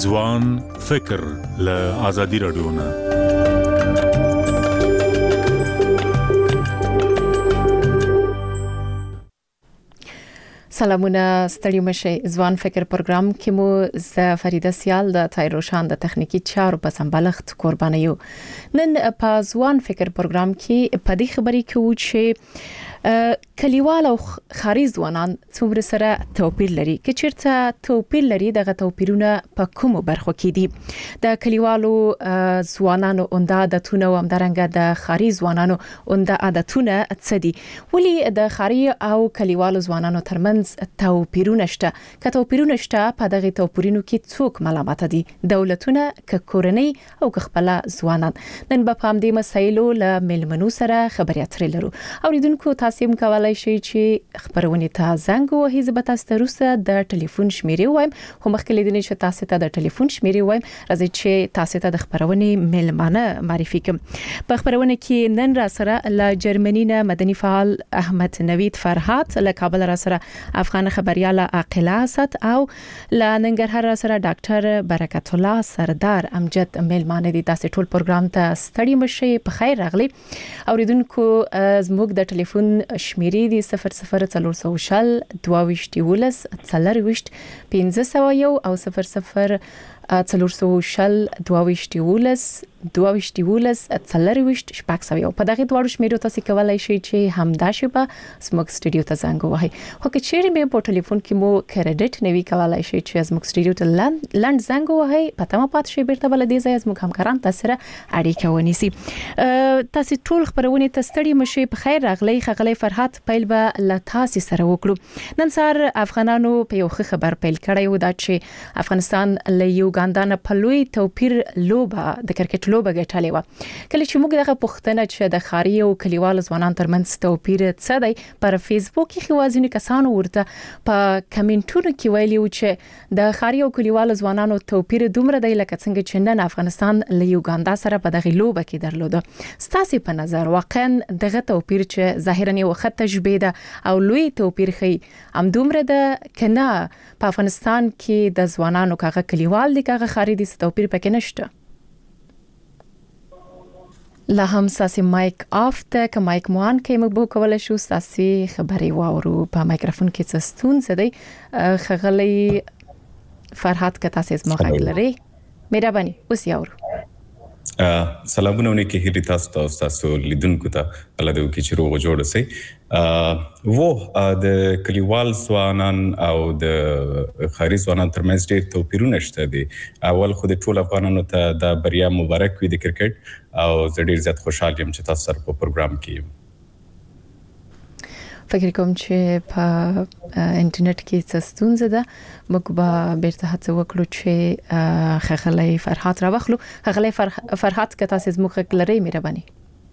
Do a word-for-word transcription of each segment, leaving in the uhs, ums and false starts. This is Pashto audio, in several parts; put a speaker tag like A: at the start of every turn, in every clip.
A: ځوان فکر له آزادي رادیو نه.
B: سلامونه، ستړي مشئ. ځوان فکر پروګرام کې مو ز فریده سیال د تایروشان د تخنیکی چارو په سمبالښت قربانه یو. نن په ځوان فکر پروګرام کې په دې خبرې کې و چې کلیوال او خاري ځوانان څومره سره توپیر لري. که چیرته توپیر لري، دغه توپیرونه په کومو برخو کې دي؟ د کلیوالو ځوانانو اونده عادتونه او همدارنګه د خاري ځوانانو اونده عادتونه څه دي؟ ولې د خاري او کلیوالو ځوانانو ترمنځ توپیرونه شته؟ که توپیرونه شته، په دغه توپیرونو کې څوک ملامت دي؟ دولتونه، که کورنۍ او که خپل ځوانان؟ نن به په همدې مسایلو له ملمنو سره خبرې اترې لرو. اوریدونکو تاسو هم کولای شئ چې خبرونه ته زنګ ووهئ. زه به تاسو ته وروسته د ټلیفون شمیرې وایم، خو مخکې لیدنې چې تاسو ته د ټلیفون شمیرې وایم، راځي چې تاسو ته د خبرونه ملمانه معرفي کوم. په خبرونه کې نن را سره له جرمني نه مدني فعال احمد نوید فرحات، له کابل را سره افغان خبرياله عاقله اسد او له ننګرهار را سره ډاکټر برکت الله سردار امجد ملمانه دي. تاسو ټول پروګرام ته ستړي مشئ. په خیر راغلي. اوریدونکو زموږ د ټلیفون شمیرې دي صفر صفر څلور سوه شل دوه ویشت یولس څلور ویشت پنځه سوه یو او صفر صفر څلور سوه شل دوه ویشت یولس دوه ویشت یولس څلور ویشت شپږ سوه یو. په دغه دواړو شمیرو تاسو کولای شئ چې همدا شپه زموږ سټوډیو ته زنګ ووهئ. خو که چیرې مې په ټلیفون کې مو کریډټ نوي کولای شئ چې زموږ سټوډیو ته لند زنګ ووهئ. پته مو پات شي بیرته بل دې ځای زموږ همکاران تاسو سره اړیکه ونیسي. تاسو ټول خبرونه ته ستړي مشئ. په خیر راغلی. خغلی فرحات پیل به له تاسو سره وکړو. نن سهار افغانانو په یو خبر پیل کړی و دا چې افغانستان له یوګاندا نه په لوی توپیر لوبه د کرکټ لوبه ګټلې و. کله چې موږ دغه پوښتنه چې د خاري او کلیوال ځوانان ترمنځ توپیر څه دی پر فیسبوک کې خوازینه کسانو ورته په کمنټونو کې ویلي و چې د خاري او کلیوال ځوانانو توپیر دومره دی لکه څنګه چې نن افغانستان له یوګاندا سره په دغه لوبه کې درلوده. ستاسو په نظر واقعا دغه توپیر چې ظاهرا یو خط تشبیه ده او لوی توپیر خي ام دومره ده کنه په افغانستان کې د ځوانانو کاغه کلیوال دي کاغه خاري دي توپیر پکې نشته؟ لا هم ساسي مایک آف ته که مایک موان کې موږ به کولای شو ساسي خبري واورو. په مایکروفون کې څه ستونزه دی؟ خغلی فرحات که تاسو زما غږ لري، مهرباني اوس یاورو.
C: سلامونه ونکي هری تاسو ته تاسو لیدونکو ته الله دې وکړي چې روغ جوړ شي. وو د کلیوال ځوانان او د خاري ځوانان ترمنځ ډېر توپیرونه شته دي. اول خو د ټول افغانانو ته د بریا مبارک وي د کرکټ، او زه ډېر زیات خوشحال یم چې تاسو سره په پروګرام کې یم.
B: فکر کوم چې په انټرنیټ کې څه ستونزه ده. موږ به بیرته هڅه وکړو چې خغلی فرحات راوخلو. خغلی فرحات که تاسو زموږ لري، مهرباني.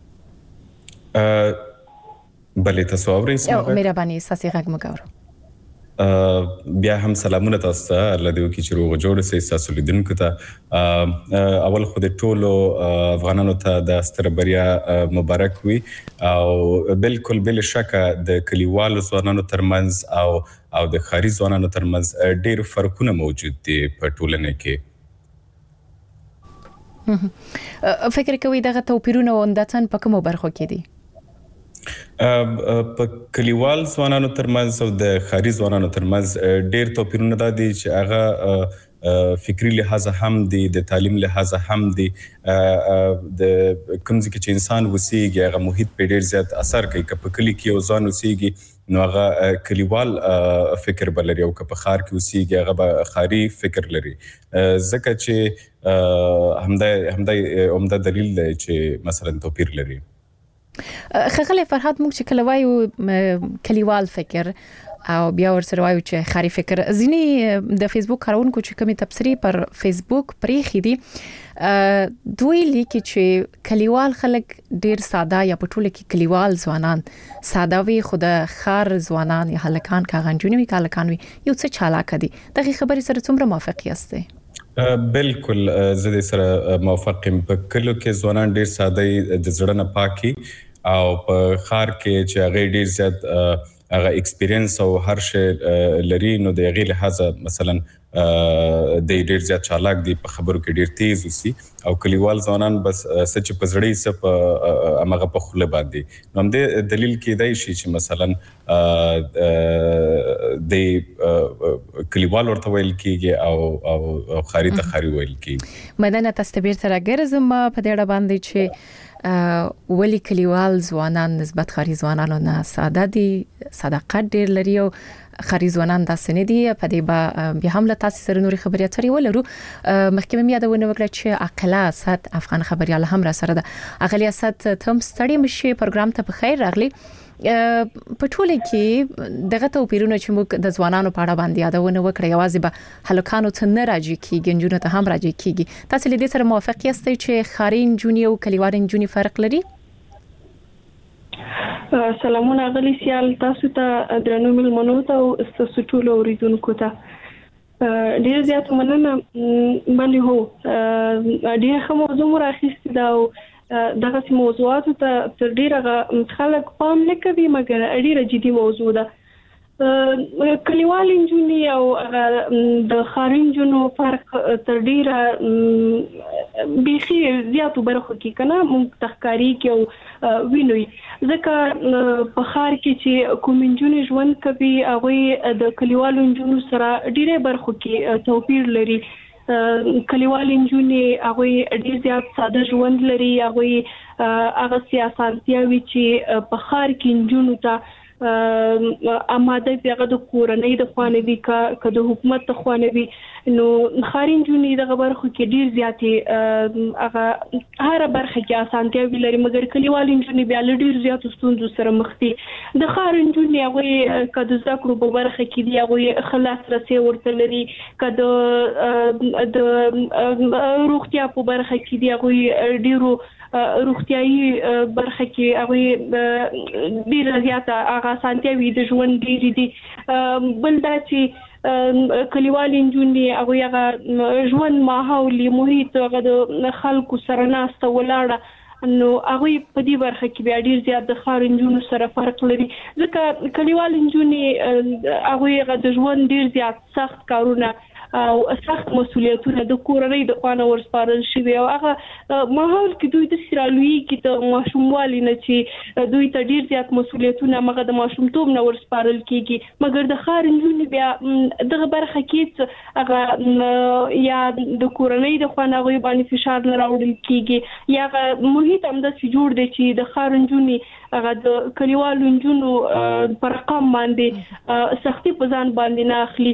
C: بلې تاسو اورئ؟
B: مهرباني تاسو غږ مګاورو.
C: بیا هم سلامونه تاسو ته. الله دې وکړي چې روغ جوړ شئ تاسو لیدونکو ته. اول خو د ټولو افغانانو ته د ستر بریا مبارک وي، او بالکل بل شک د کلیوالو ځوانانو ترمنځ او او د خاري ځوانانو ترمنځ ډېر فرقونه موجود دي په ټولنه کې.
B: فکر کوي دغه توپیرونه ونداتن په کومو برخو کې دي؟
C: په کلیوال ځوانانو ترمنځ او د خاري ځوانانو ترمنځ ډېر توپیرونه دا دي چې هغه فکری لحاظ هم دي، د تعلیم لحاظ هم دي. د کوم ځای کې چې انسان وسیږي هغه محیط په ډېر زیات اثر کوي. که په کلي کې یو ځوان وسیږي نو هغه کلیوال فکر به لري، او که په ښار کې وسیږي هغه به ښاري فکر لري. ځکه چې همدا همدا عمده دلیل دی چې مثلا توپیر لري.
B: خغلی فرحات موږ چې کله وایو کلیوال فکر او بیا ورسره وایو چې خاري فکر، ځینې د فیسبوک کارونکو چې کومې تبصرې پر فیسبوک پرېښې دي دوی لیکي چې کلیوال خلک ډیر ساده یا په ټوله کې کلیوال ځوانان ساده وي، خو د ښار ځوانان یا هلکان کاغنجونی وي کالکان وي یو څه چالاک دي. دغه خبرې سره څومره موافق یاست؟
C: بالکل زه دې سره موافق یم. په کلو کې ځوانان ډیر ساده د زړه نه پاکي، او په ښار کې چې هغه ډیر زیات هغه ایکسپیرینس او هر شی لري نو د غیر لحاظه مثلا د ډیر زیات چالاک دي په خبرو کې ډیر تیز وسی او کلیوال ځوانان بس سچ په زړی سپ امغه په خله باندې نو هم د دلیل کې دی شي چې مثلا د کلیوال ورته ویل کیږي او او خاري ته خاري ویل کیږي.
B: مدنه تستبیر تر ګرځم په دې اړه باندې چې ولی کلیوال ځوانان نسبت خاري ځوانانو نه ساده دي، صداقت ډیر لري او خاري ځوانان داسې نه دي. په دې به بیا هم له تاسو سره نوري خبرې اترې ولرو. مخکې مې یادونه وکړه چې عقله اسد افغان خبريال هم را سره ده. اغلی اسد تم ستړي مشي پروګرام ته په خیر راغلی. په ټوله کې دغه توپیرونه چې موږ د ځوانانو په اړه باندې یادونه وکړه یوازې به هلکانو ته نه راځي کیږي، نجونو ته هم راځي کیږي. تاسو له دې سره موافق یاستئ چې خاري نجونې او کلیوال نجونې فرق لري؟
D: سلامونه غلی سیال تاسو ته درنو ملمنو ته او تاسو ټول اوریدونکو ته ډیر زیات مننه. بلې هو ډیر ښه موضوع راخیستې ده او دغه موضوعات ته تر ډیره خلک پام نه کوي مګر ډیره جدي موضوع ده. کلیوال نجونې او د خاري نجونو فرق تر ډیره بیخي زیاتو برخو کې کنه موږ تخکاری کې او وینوي ځکه په خار کې چې کوم نجونې ژوند کوي هغه د کلیوال نجونو سره ډیره برخو کې توپیر لري. کلیوال نجونې هغه ډیر زیات ساده ژوند لري، هغه هغه سیاستیاوي چې په خار کې نجونو ته اماده پیغه د کورنۍ د خوانه وی کا د حکومت د خوانه وی نو خاري نجونې د برخو کې ډیر زیاتې هغه هر برخه کې اسانتیا وی لري مګر کلیوال نجونې بیا ډیر زیات ستونزو سره مخ دي. د خاري نجونې هغه کده ذکر په برخه کې دی هغه خلاص رسي ورته لري، کده د روغتیا په برخه کې دی هغه ډیرو روغتیايي برخه کې هغه ډیر زیاته هغه اسانتیاوي د ژوند ډیر دي. بل دا چې کلیوال نجونې هغه هغه ژوند ماحول محیط هغه د خلکو سره ناسته ولاړه نو هغه په دې برخه کې بیا ډیر زیات د خاري نجونو سره فرق لري ځکه کلیوال نجونې هغه د ژوند ډیر زیات سخت کارونه او سخت مسولیتونه د کورنۍ د خوانه ورسپارل شوی او هغه ماحول کې دوی د سرالوي کې ته ماشوموالي نه چې دوی ته ډیر زیات مسولیتونه مغه د ماشومتوب نه ورسپارل کیږي مګر د خار نجونې بیا دغه برخه کې هغه یا د کورنۍ د خوانه غوي باندې فشار نه راوړل کیږي یا محیط هم د جوړ دی چې د خار نجونې هغه د کلیوال نجونو پر رقم باندې سختي په ځان باندې نه اخلي.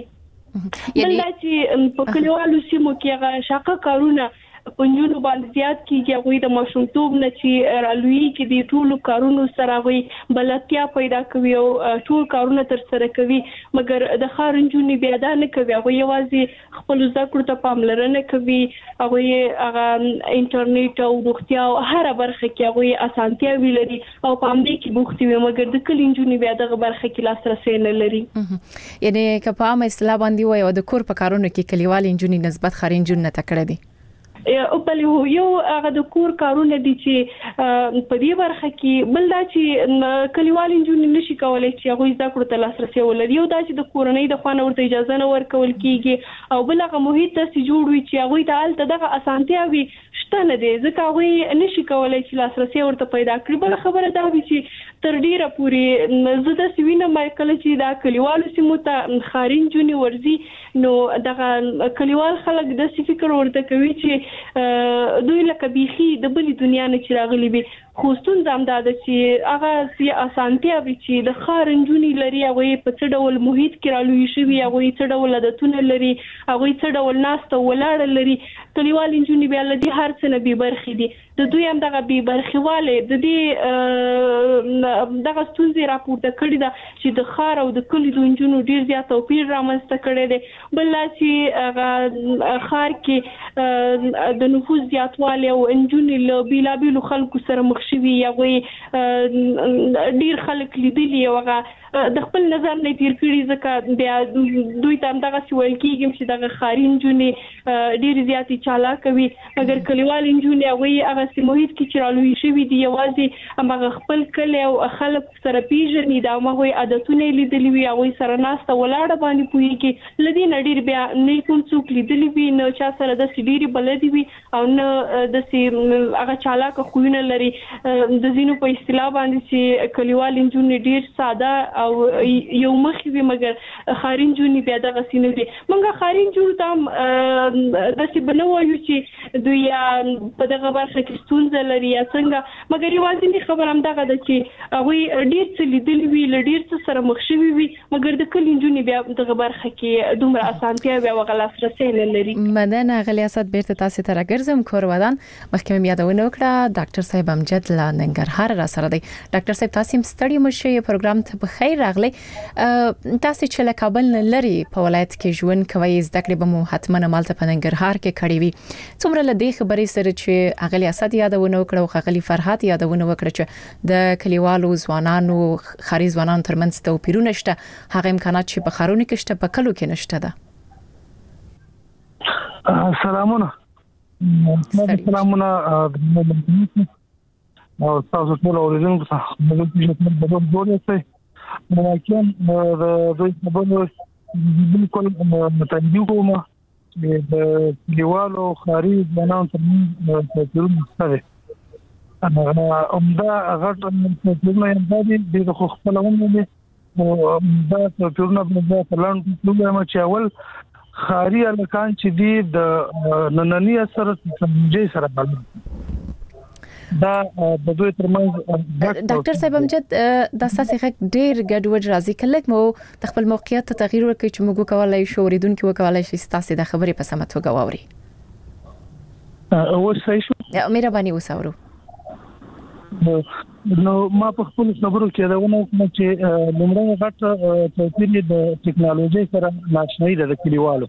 D: یعنی چې په کلیوالو سیمو کې هغه شاقه کارونه پنځونو باندې زیات کیږي هغه د ماشومتوب نه چې رالوي کې د ټول کارونو سره وي بلتیا پیدا کوي او ټول کارونه تر سره کوي مګر د خارنجونی بیا دا نه کوي هغه یوازې خپل ذکر ته پاملرنه کوي هغه هغه انټرنیټ او روغتیا او هر برخه کې هغه اسانتیا ویلري او پام دې کې بوختي وي مګر د کلینجونی بیا دغه برخه کې لاسرسي نه لري.
B: یعنی که په عامه اصطلاح باندې وایو د کور په کارونو کې کلیوال انجونی نسبت خارنجون نه تکړه دي
D: او بلې یو هغه د کور کارونه دي چې په دې برخه کې بل دا چې کلیوال نجونې نشي کولای چې هغه ذکر ته لاسرسي ولري یو دا چې د کورنۍ د خوانه ورته اجازه نه ورکول کیږي او بل هغه محیط ته جوړ وي چې هغه ته الته دغه اسانتیا وي شته نه دي ځکه هغه نشي کولای چې لاسرسي ورته پیدا کړي. بل خبره دا وي چې تر ډیره پوري زده سوینه مې کله چې دا کلیوال سیمو ته خارین جونی ورزي نو دغه کلیوال خلک د فکر ورته کوي چې دوی لکه بيخي د بلې دنیا نه چې راغلي وي خو ستونزه هم دا ده چې هغه سي اسانتیا وي چې د خارنجونی لري هغه په څه ډول محیط کې رالوي شوی هغه څه ډول عادتونه لري هغه څه ډول ناسته ولاړ لري. کلیوال انجونی بیا لدی هر څه نه به برخې دي د دوی هم دغه به برخواله د دې دغه ستونزې راپورته کړی دا چې د خار او د کلی د انجونو ډیر زیات توپیر رامنځته کړی دی بل چې هغه خار کې د نفوذ زیاتوالی او انجونی له بیلابیلو خلکو سره مخ شوي یا وي ډیر خلک لیدلی هغه د خپل نظر نه تیر کړی ځکه بیا دوی ته دغه سوال کیږي چې دغه خارین جونې ډیر زیاتی چالاک کوي مګر کلیوال انجونې هغه هغه سیموهیت کې چرالوي شوی دی یوازې هغه خپل کلی او خلک سره پیژني دا هغه عادتونه لیدلی وي هغه سره ناسته ولاړه باندې پويږي لدی نډیر بیا نه کوم څوک لیدلی وي نه چا سره د سړي بلدي وي او نه د سي هغه چالاک خوونه لري د زینو په اصطلاح باندې چې کلیوال انجونې ډیر ساده او یو مخې وي مګر خارین جونې بیا دغه سینې دي مونږه خارین جوړ تام د سی بنوایو چې دوی په دغه برخه کې ستونزه لري یا څنګه مګر یوازې خبر هم دغه د چې هغه ډیر څه لیدلی وی ډیر څه سره مخ شوی وي مګر د کلین جونې بیا دغه برخه کې دومره اسانتیا بیا وغلاس رسېل لري
B: مننه غلیاست بیرته تاسو ته راګرځم کور ودان مخکې یادونه وکړه ډاکټر صاحب امجد لا ننګرهار را سره دی ډاکټر صاحب تاسو ستړي مشه پروګرام ته په خیر راغلی تاسو چې له کابل نه لري په ولایت کې ژوند کوي زده کړې به مو حتمن مالته په ننګرهار کې کړی وي څومره له دې خبرې سره چې اغلی اسد یادونه وکړه او اغلی فرحات یادونه وکړه چې د کلیوالو ځوانانو خاري ځوانانو ترمنځ توپیرونه شته هغه امکانات چې په خارونو کې شته په کلو کې نشته ده
E: سلامونه سلامونه او تاسو ټول اوریدونکو ته د دې په اړه جوړه ممکن د دوی خبرو بالکل متنجو کوم چې د کلیوالو خاري ځوانانو ترمنځ توپیر مستوي انا عمده غټ توپیرونه یې د خو خپلونه دي او دا توپیرونه په پلان کې کومه چې اول خاري الکان چې دی د نننی اثر څخه سره بل دا د دوی ترمنځ
B: ډاکټر صاحب امجد د اساسي حق ډیر ګډوډ راځي کله مو د خپل موقعیت ته تغییر ورکړي چې موږ کولای شو ورېدونکو وکولای شي تاسو د خبرې په سمه توګه واوري
E: او صحیح شو
B: مهرباني وساورو
E: نو ما په خپل خبرو کې دا ونه کوم چې لومړی غټ توپیر د ټکنالوژي سره ناشنایي د کلیوالو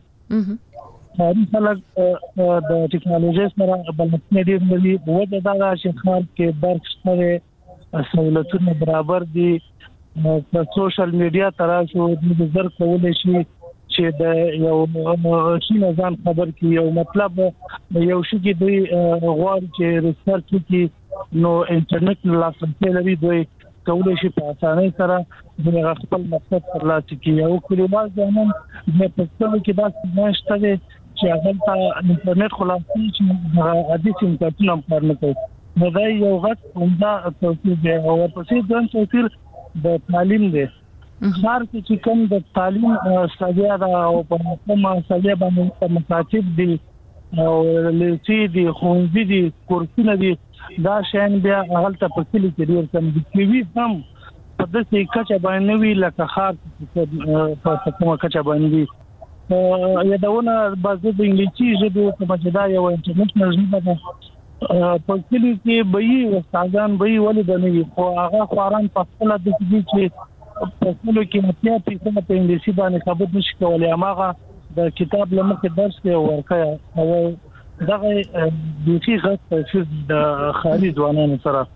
E: خاري خلک د ټکنالوژي سره بلنه دي لري وجه دا چې خار کې برق شته سہولتونه برابر دي په سوشل میډیا تراشو د زر کولای شي چې د یو شي ځان خبر کی یو مطلب یو شي کې دوی غواړي چې ریسرچ وکړي نو انټرنیټ لاسرسي لري دوی کولای شي په اسانۍ سره د خپل مقصد ترلاسه کړي او کلیوال ځوانان د پښتو کې دا نشته چې هغه ته انټرنیټ خلاصي چې عادي سیم کارتونه کار نه کوي نو دا یو غټ عمده توپیر دی او پسې ځان توپیر د تعلیم دی خار چې کوم د تعلیم ساده دا او په کومه ساده باندې مصاحب دي او لسی دي خونځي دي کورسونه دي دا شین بیا هغه ته په کلی کې ډیر کم دي چې هم په دې کچه باندې وی لکه خار په کومه کچه باندې یادونه بعضو د انګلیسي ژبه په مجدا یو انټرنیشنل ژبه ده په کلی کې به استادان به ولې بنوي خو هغه خوران په خپل د دې چې په کلو کې متیا په په انګلیسي باندې خبرې نشي کولای هغه د کتاب لمخه درس کې ورکه او دغه د شي غږ د خالي ځوانانو سره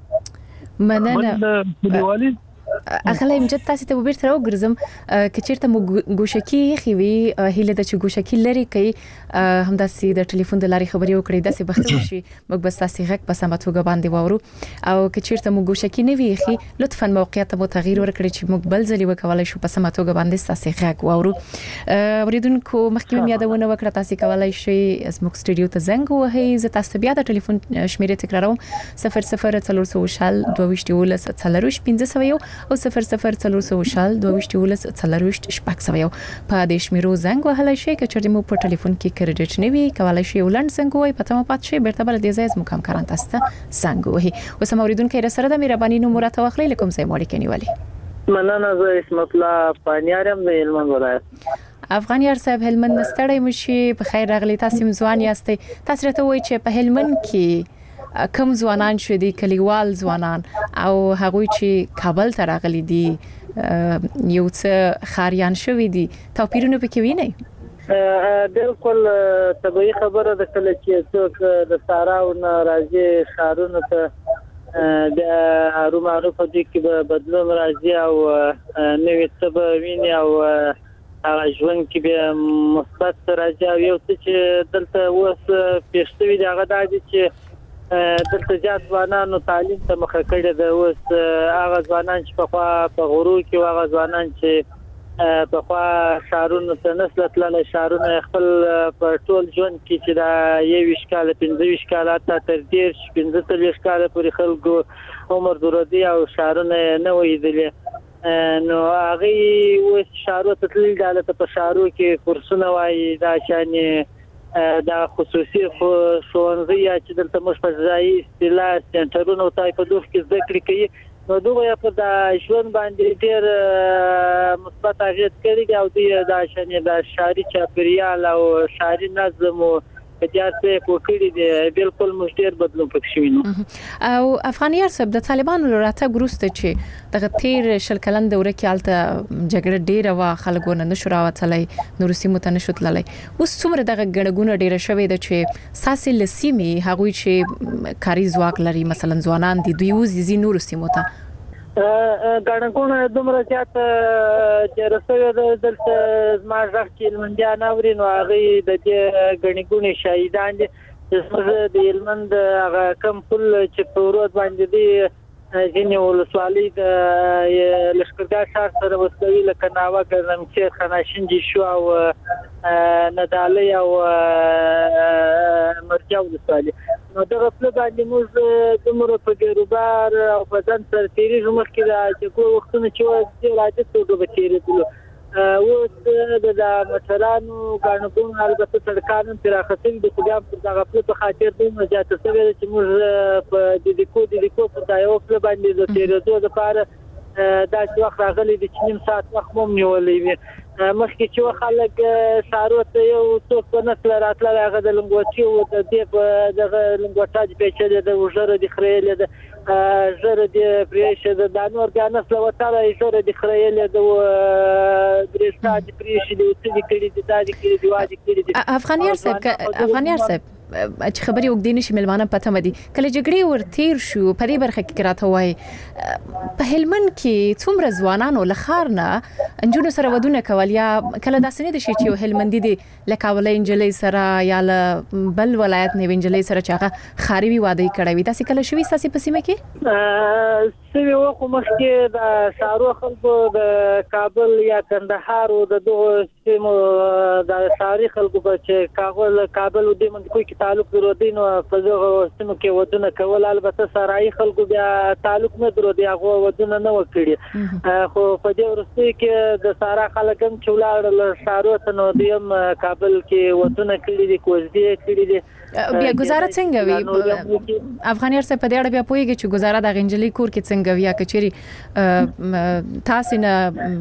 B: مننه
E: کلیوالي
B: اغلی امجد تاسو ته وبیر تر وګرځم کچیرته مو ګوشکی خوي هله د چې ګوشکی لري کوي همداسې د ټلیفون د لاري خبري وکړي داسې بخښه شي موږ بس تاسو غږ په سمه توګه باندې وورو او کچیرته مو ګوشکی نه وي خي لطفا موقعیت مو تغییر ورکړي چې موږ بل ځلی وکولای شو په سمه توګه باندې تاسو غږ وورو ورېدونکو مخکې یادونه وکړه تاسو کولای شئ زموږ سټوډیو ته زنګ وهئ زه تاسو بیا د ټلیفون شمیرې تکراروم صفر صفر څلور سوه شل دوه ویشت ولس څلرویشت پنځه سوه او صفر صفر څلور سوه شل دوه ویشت ولس څلرویشت شپږ سوه په دې شمیرو زنګ وهلای شئ که چېرته مو په ټلیفون کې کریډټ نه وي کولای شئ ولند زنګ ووهئ په تمه پات شئ بیرته بل دې ځای زموږ همکاران تاسو ته زنګ ووهي اوس هم اورېدونکي را سره د مهرباني نوم راته واخلئ له کوم ځای مو اړیکې نیولې
F: مننه زه اسمت الله پانیارم د هلمند ولایت
B: افغان یار صاحب هلمند ستړی مشي په خیر راغلی تاسو ځوان یاستئ تاسو راته وایئ چې په هلمند کې کم ځوانان شو دي کلیوال ځوانان او هغوی چې کابل ته راغلي دي یو څه خاریان شوی دي توپیرونه پکې وینئ
F: بالکل طبيعي خبره ده کله چې څوک د ساراو نه راځي خارونو ته د ارومعروف د کې به بدلون راځي او نوې څه به ویني او هغه ژوند کې به مثبت راځي او یو څه چې دلته اوس پېښ شوي دي هغه دا دي چې دلته زیات ځوانانو تعلیم ته مخه کړې ده. اوس هغه ځوانان چې پخوا په غرور کې هغه ځوانان چې پخوا ښارونو ته نسل تللی ښارونه خپل په ټول ژوند کې چې دا یویشت کاله پنځه ویشت کاله حتی تر دېرش پنځه څلوېښت کاله پورې خلکو عمر درلودی او ښارونه یې نه وو لیدلي. نو هغوی اوس ښارو ته تللي دي. هلته په ښارو کې کورسونه وایي دا شانې دا خصوصي ښوونځي یا چې دلته موږ په ځایي اصطلاح سنټرونه ورته په دوف کې زده کړې کوي. نو دوی په د ژوند باندې ډېر مثبت اغېز کړی دی او دوی دا شانې د ښاري چاپېریال او ښاري نظم او اجازه وکړي دي بالکل موږ ډېر بدلون پکې وینو.
B: او افغانیار صاحب د طالبانو راتګ وروسته چې دغه تیر شل کلن دوره کې حالت جګړه ډیره وا خلکونه نشو راوتلای نور سیمو ته نشو تللی. اوس څومره دغه ګڼګونه ډیره شوې ده چې ساسې لسیمي هغوی چې کاري ځواک لري مثلا ځوانان دي دوی وزي نور سیمو ته
F: ګڼګونه دومره زیات چې رسوي دلته زما ځخ چې هلمندیان اوري نو هغوی د دې ګڼګونې شاهدان دي. زموږ د هلمند هغه کم پل چې په ورود باندې دی ځینې ولسوالۍ د لښکرګاه ښار سره وصلوي لکه ناوه ګرمسیر خاناشین شو او ندالۍ او مرجع ولسوالۍ. نو دغه پله باندې موږ دومره په ګیروبار او په ځان سره تېرېږو. مخکې د جګړو وختونه چې وو ډېر عادي توګه به تېرېدلو. اوس د موټرانو ګڼګونو البته سړکانو پراخه شوي دي خو بیا هم پر دغه پله په خاطر دومره زیاته شوې ده چې موږ په دیدیکو دیدیکو په دا یوه پله باندې د تېرېدو دپاره داسې وخت راغلی دی چې نیم ساعت وخت مو هم نیولی وي. مخکې چې و خلک ښارو ته یو څوک په نسله راتللی هغه د لنګوټي و د دې په دغه لنګوټه دې پیچلې ده ژره دې خریلې ده ژره دې پرېښې ده دا نور بیا نسله وتلی ژره دې خریلې ده برېښنا دې پرېښي دي څه دې کړي دي دا دې کړي دي وا دې کړي دي.
B: افغانیار صاحب افغانیار صاحب چې خبرې وګدې نشي ملمانه پته مدي کله جګړې ورتیر شو په دې برخه کې راته وای په هلمند کې څومره ځوانانو لخر نه انجونو سره ودونه کول یا کله داسې نه دي چې یو هلمندي دي لکه ولې انجلې سره یا بل ولایت نه انجلې سره چې هغه خاري واده کړی وي تاسو کله شوي تاسو په سیمه کې
F: سوي وخت مخکې د ښارو خلکو د کابل یا کندهار او د دغه سیمو د ښاري خلکو په چې کابل کابل او د منځکوي کې تعلق درلودي نو په دغه سیمو کې ودونه کول البته سرایي خلکو بیا تعلق نه درلودي هغه ودونه نه وکړي خو په دې وروسته کې د سارا خلک هم چې ولاړل ښارو ته نو دیم کابل کې ودونه کړي دي کوزدي کړي دي.
B: بیا گزاره څنګه وي افغانیار څخه په دې اړه بیا پوهیږي چې گزاره د غنجلي کور کې څنګه وي کچري تاسو نه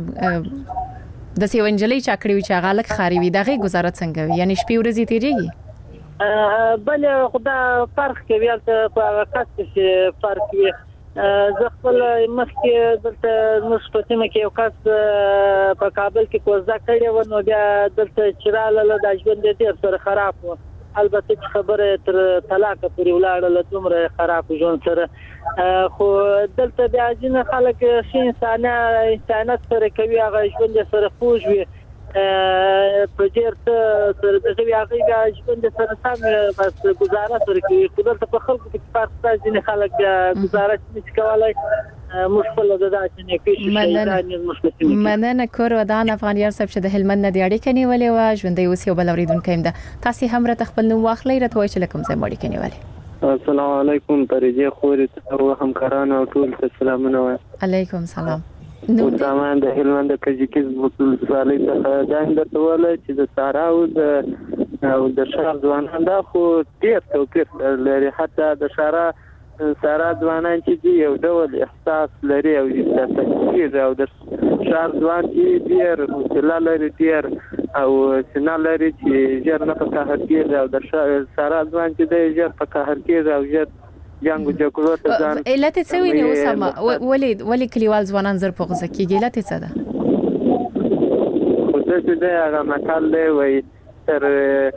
B: د سی ونجلي چاکړي وي چې غالک خاري وي دغه گزاره څنګه وي یعنی شپې ورځې تیریږي
F: بل خدا فرق کوي البته په وخت کې فرق کوي. زه خپل مخکې دلته موږ په سیمه کې یو کس په کابل کې کوزده کړې و نو بیا دلته چې راغله د ژوند ډېر سره خراب و البته چې خبره تر طلاق پورې ولاړه دومره خراب ژوند سره خو دلته بیا ځینې خلک ښه انسانیت سره کوي هغه ژوند سره خوږ وي په ډېر څه سره دغه هغه بیا ژوند سره سم بس گزاره سره کوي خو دلته په خلکو کې فرق شته ځینې خلک گزاره نشي کولی مشکل ده دا چې نه پیښ شي
B: مننه کور ودان افغانیار صاحب چې د هلمند نه دی اړیکه نیولې و ژوندۍ اوس یو بل اوریدونکو هم ده تاسو هم را خپل نوم واخلئ راته وایي چې کوم ځای اړیکه نیولې.
G: السلام علیکم پرېجه خوري او همکارانو ټول ته سلامونه وایم.
B: علیکم سلام.
G: نو تمام د هلمند کجکیز بوتل سالي ته دا درته وله چې د سارا او د او د شهر ځوانان دا خو ډېر توپیر لري حتی د شهر سارا ځوانان چې دی یو ډول احساس لري او تفکر او د شهر ځوان چې ډېر حوصله لري ډېر او سنا لري چې ژر نه په قهر کېږي او د سارا ځوان چې دی ژر په قهر کېږي او ژر جنگ جګړو ته ځان
B: علت څه ویني اوسما ولې ولې کلیوال ځوانان زر په غوسه کېږي علت څه ده؟
G: خو څه چې دی هغه متل دی وایي تر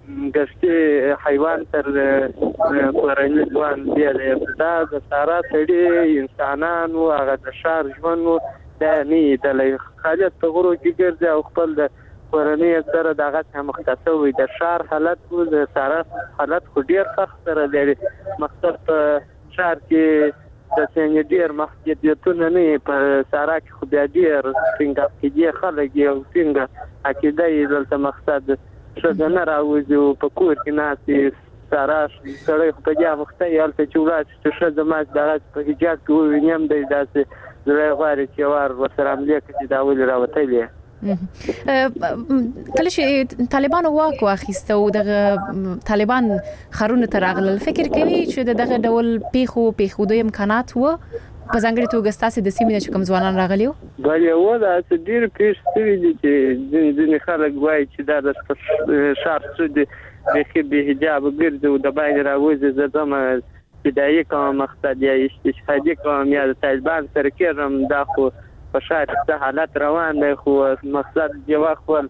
G: ګشتي حیوان تر کورني ځوان دی دا د سارا سړي انسانانو هغه د ښار ژوند د نه د خالد تغورو کې ګرځي او خپل د کورني سره دغه هم مختص وي د ښار حالت او د سارا حالت خو ډیر سخت سره دی مقصد په ښار کې د څنګه ډیر محدودیتونه نه په سارا کې خو بیا ډیر څنګه کې خلک یو څنګه عقیده یې دلته مقصد شګنه راوځي په کور کې ناسي سارا سره په جا مخته یال ته چولات چې شګه ما دغه په حجاب کې وینم د داسې زړه غواړي چې وار ورسره عملیه کوي دا ولې راوتلې
B: کله چې طالبانو واک واخیسته او د طالبان خارونه تراغل فکر کوي چې دغه ډول پیخو پیخو د امکانات وو په ځانګړي توګه ستاسو د سیمې چې کوم ځوانان راغلیو
G: بلې و دا چې ډیر پیښ شوي دي چې ځینې خلک وایي چې دا د ښار څخه د خبي حجاب ګرځي او د باندې راوځي زما بدايي کوم مقصد یا استشهادي کوم یا د طالبان سره کېرم دا خو په شاید د حالت روان دی خو مقصد یو خپل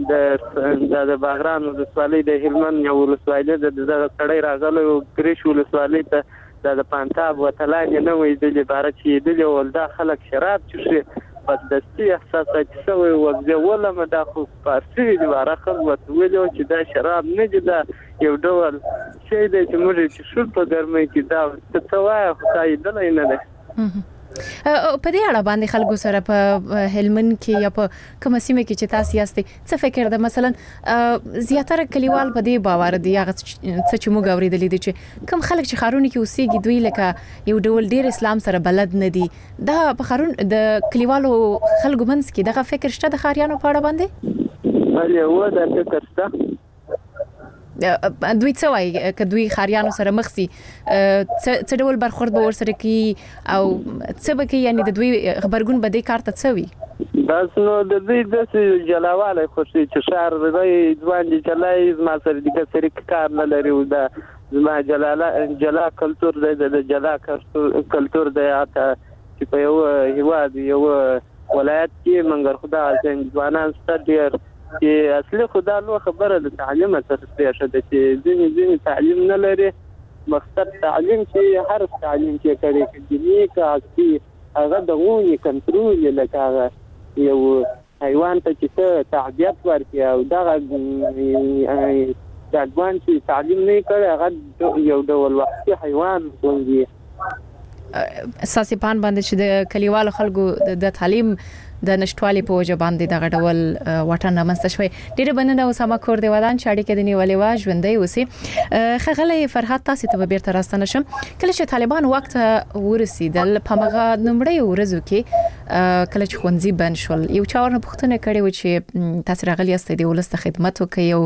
G: د د باغران د سوالي د هلمند یو ولسوالۍ د سړی راغلی او کریش ولسوالۍ ته د پانتاب وتلان نه وي د عبارت چې د ولدا خلک شراب چشي په دستي احساسات شوی او ځولم دا خو پارسي دی ورخه وتولو چې دا شراب نه دي دا یو ډول شی دی چې موږ چې شول په ګرمۍ کې دا څه وایي خدای دلای نه ده
B: په دې اړه باندې خلکو سره په هلمند کې یا په کوم سیمه کې چې تاسو یاستئ څه فکر ده مثلا زیاتره کلیوال په دې باور دي هغه څه چې موږ اوریدلې دي چې کوم خلک چې خارونه کې اوسېږي دوی لکه یو ډول ډیر اسلام سره بلد نه دي دا په خارون د کلیوالو خلکو منځ کې دغه فکر شته د خاریانو په اړه باندې
G: بله و دا فکر شته
B: دوی څه وایي که دوی خاریانو سره مخ سي څه ډول برخورد به ورسره کوي او څه به کوي یعنی د دوی خبرګون به دې کار ته څه وي
G: بس نو د دوی داسې جلاوالی خوښي چې ښار دی ځوان دي جلای زما سره دغه شریک کار نه لري او دا زما جلاله جلا کلتور دی د جلا کلتور دی حتی چې په یو هیواد یو ولایت کې منګر خدا ځوانان ستر ډیر چې اصلي خدا نو خبره د تعلیم سره پیښه ده چې ځینې ځینې تعلیم نه لري مقصد تعلیم چې هر تعلیم چې کوي دیني کاسي هغه د غونی کنټرول لکه هغه یو حیوان ته چې تعبیت ورکړي او دا د ځوان چې تعلیم نه کوي هغه یو ډول وحشي حیوان ګونګي
B: اساسي پان باندې چې د کلیوالو خلکو د تعلیم د نشټوالي په وجه باندې دغه ډول وټن رامنځته شوی ډیره بننه اوسما کور دی ودان چې اړیکې د نیولې وا ژوندۍ اوسې خغلې فرحت تاسو ته بیرته راستنه شم کله چې طالبان وخت ورسېدل په مغه نمړې ورځو کې کله چې خونځي بن شول یو چا ورنه پوښتنه کړې و چې تاسو راغلی یاست د ولست خدمت وکي او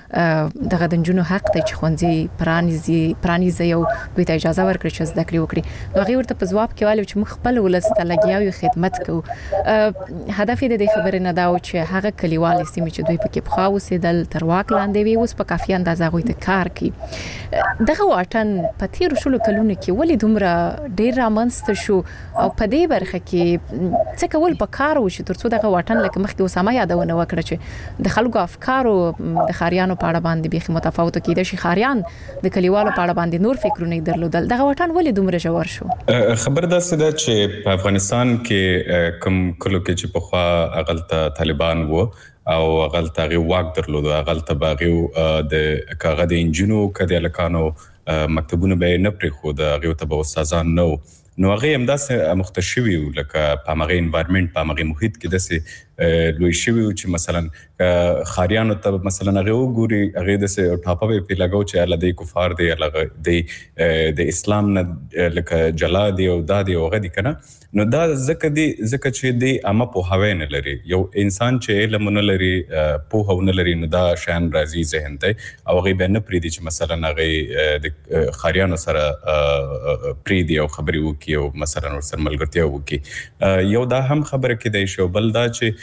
B: دغه د جنونو حق ته چې خونځي پرانیزي پرانیزي یو دوی ته اجازه ورکړي چې زده کړې وکړي نو غیر ته په جواب کې والو چې مخ خپل ولست لګیاو خدمت کوو هدف دې د خبرې نه دا و چې هغه کلیوال سیمې چې دوی پکې پخوا اوسېدل تر واک لاندې وي اوس په کافي اندازه غوي ته کار کوي دغه واټن په تیر شلو کلونو کې ولې دومره ډیر رامنځته شو او په دې برخه کې څه کول په کار و چې ترڅو دغه واټن لکه مخکې اوسما یادونه وکړه چې د خلکو افکارو د خاریانو په اړه باندې بيخي متفاوت کېده شي خاریان د کلیوالو په اړه باندې نور فکرونه درلودل دغه واټن ولې دومره ژور شو
C: خبر ده چې چې په افغانستان کې کوم کلو کې چې په خوا اغلطه طالبان وو او اغلطه غي واک درلود اغلطه باغیو د کاغه د انجینو کدي لکانو مکتبونه به نه پرې خو د غیو ته استادان نو نو هغه هم داسې مختشوي لکه په هغه انوایرنمنت په هغه محیط کې داسې لوی شوی چې مثلا خاریانو ته مثلا هغه وګوري هغه داسې ټاپه په لګاو چې الله دې کفار دی الله د اسلام نه لکه جلا دی او دا دی او غدي کنه نو دا زکه دی زکه چې دی اما په هوا نه لري یو انسان چې علم نه لري په هوا نه لري نو دا شان راځي ذهن ته او غي به نه پریدي چې مثلا هغه د خاریانو سره پریدي او خبري وکي او مثلا ورسره ملګرتیا وکي یو دا هم خبره کې دی شو بل دا چې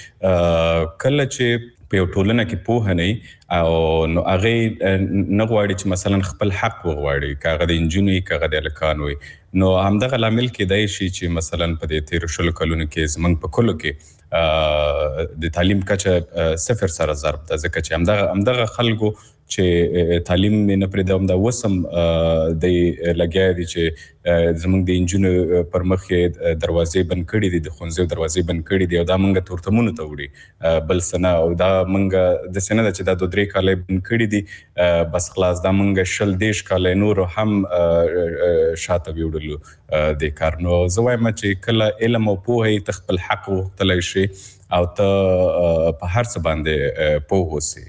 C: کله چې په یو ټولنه کې پوهه نه او نو هغه نه غواړي چې مثلا خپل حق وغواړي کاغه د انجینری کاغه د الکان وي نو همدغه لامل کې دی شي چې مثلا په دې تیر شلو کلونو کې زمنګ په کلو کې د تعلیم کچه صفر سره ضرب ده ځکه چې همدغه همدغه خلکو چې تعلیم نه پرې دوام دا وسم د لګیا دي چې زمونږ د انجونو پر مخ دروازې بند کړي دي د ښوونځیو دروازې بند کړي دي او دا مونږ تورتمونو ته وړي بل څه نه او دا مونږ داسې نه ده چې دا دوه درې کاله بند کړي دي بس خلاص دا مونږ شل دېرش کاله نورو هم شاته بیوړلو د کار نو زه وایم چې کله علم او پوهه یې ته خپل حق وغوښتلی شي او ته په هر څه باندې پوه اوسې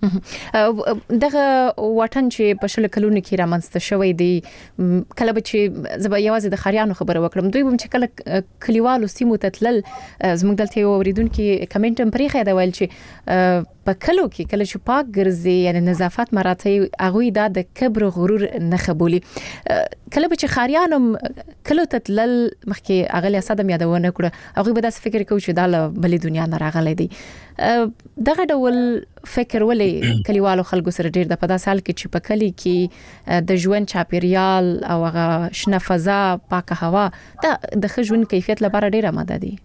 B: دغه وطن چې په شل کلونو کې رامنځته شوی دی کله به چې زبا یوازې د خاریانو خبره وکړم دوی هم چې کله کلیوالو سیمو ته تلل زموږ دلته اوریدونکو کمنټ هم پرې خاله ویل چې په کلو کې کله چې پاک ګرځي یعنی نظافت مراتب هغه د د کبر غرور نه قبولي کله به چې خاریانم کله ته تلل مخکې اغلی صدم یادونه کړه هغه به داس فکر کوي چې د بلې دنیا نه راغلی دی دغه ډول فکر ولې کلیوالو خلکو سره ډیر د په داس حال کې چې په کلی کې د ژوند چاپیریال او هغه شنه فضا پاکه هوا د ژوند کیفیت لپاره ډیره ماده دي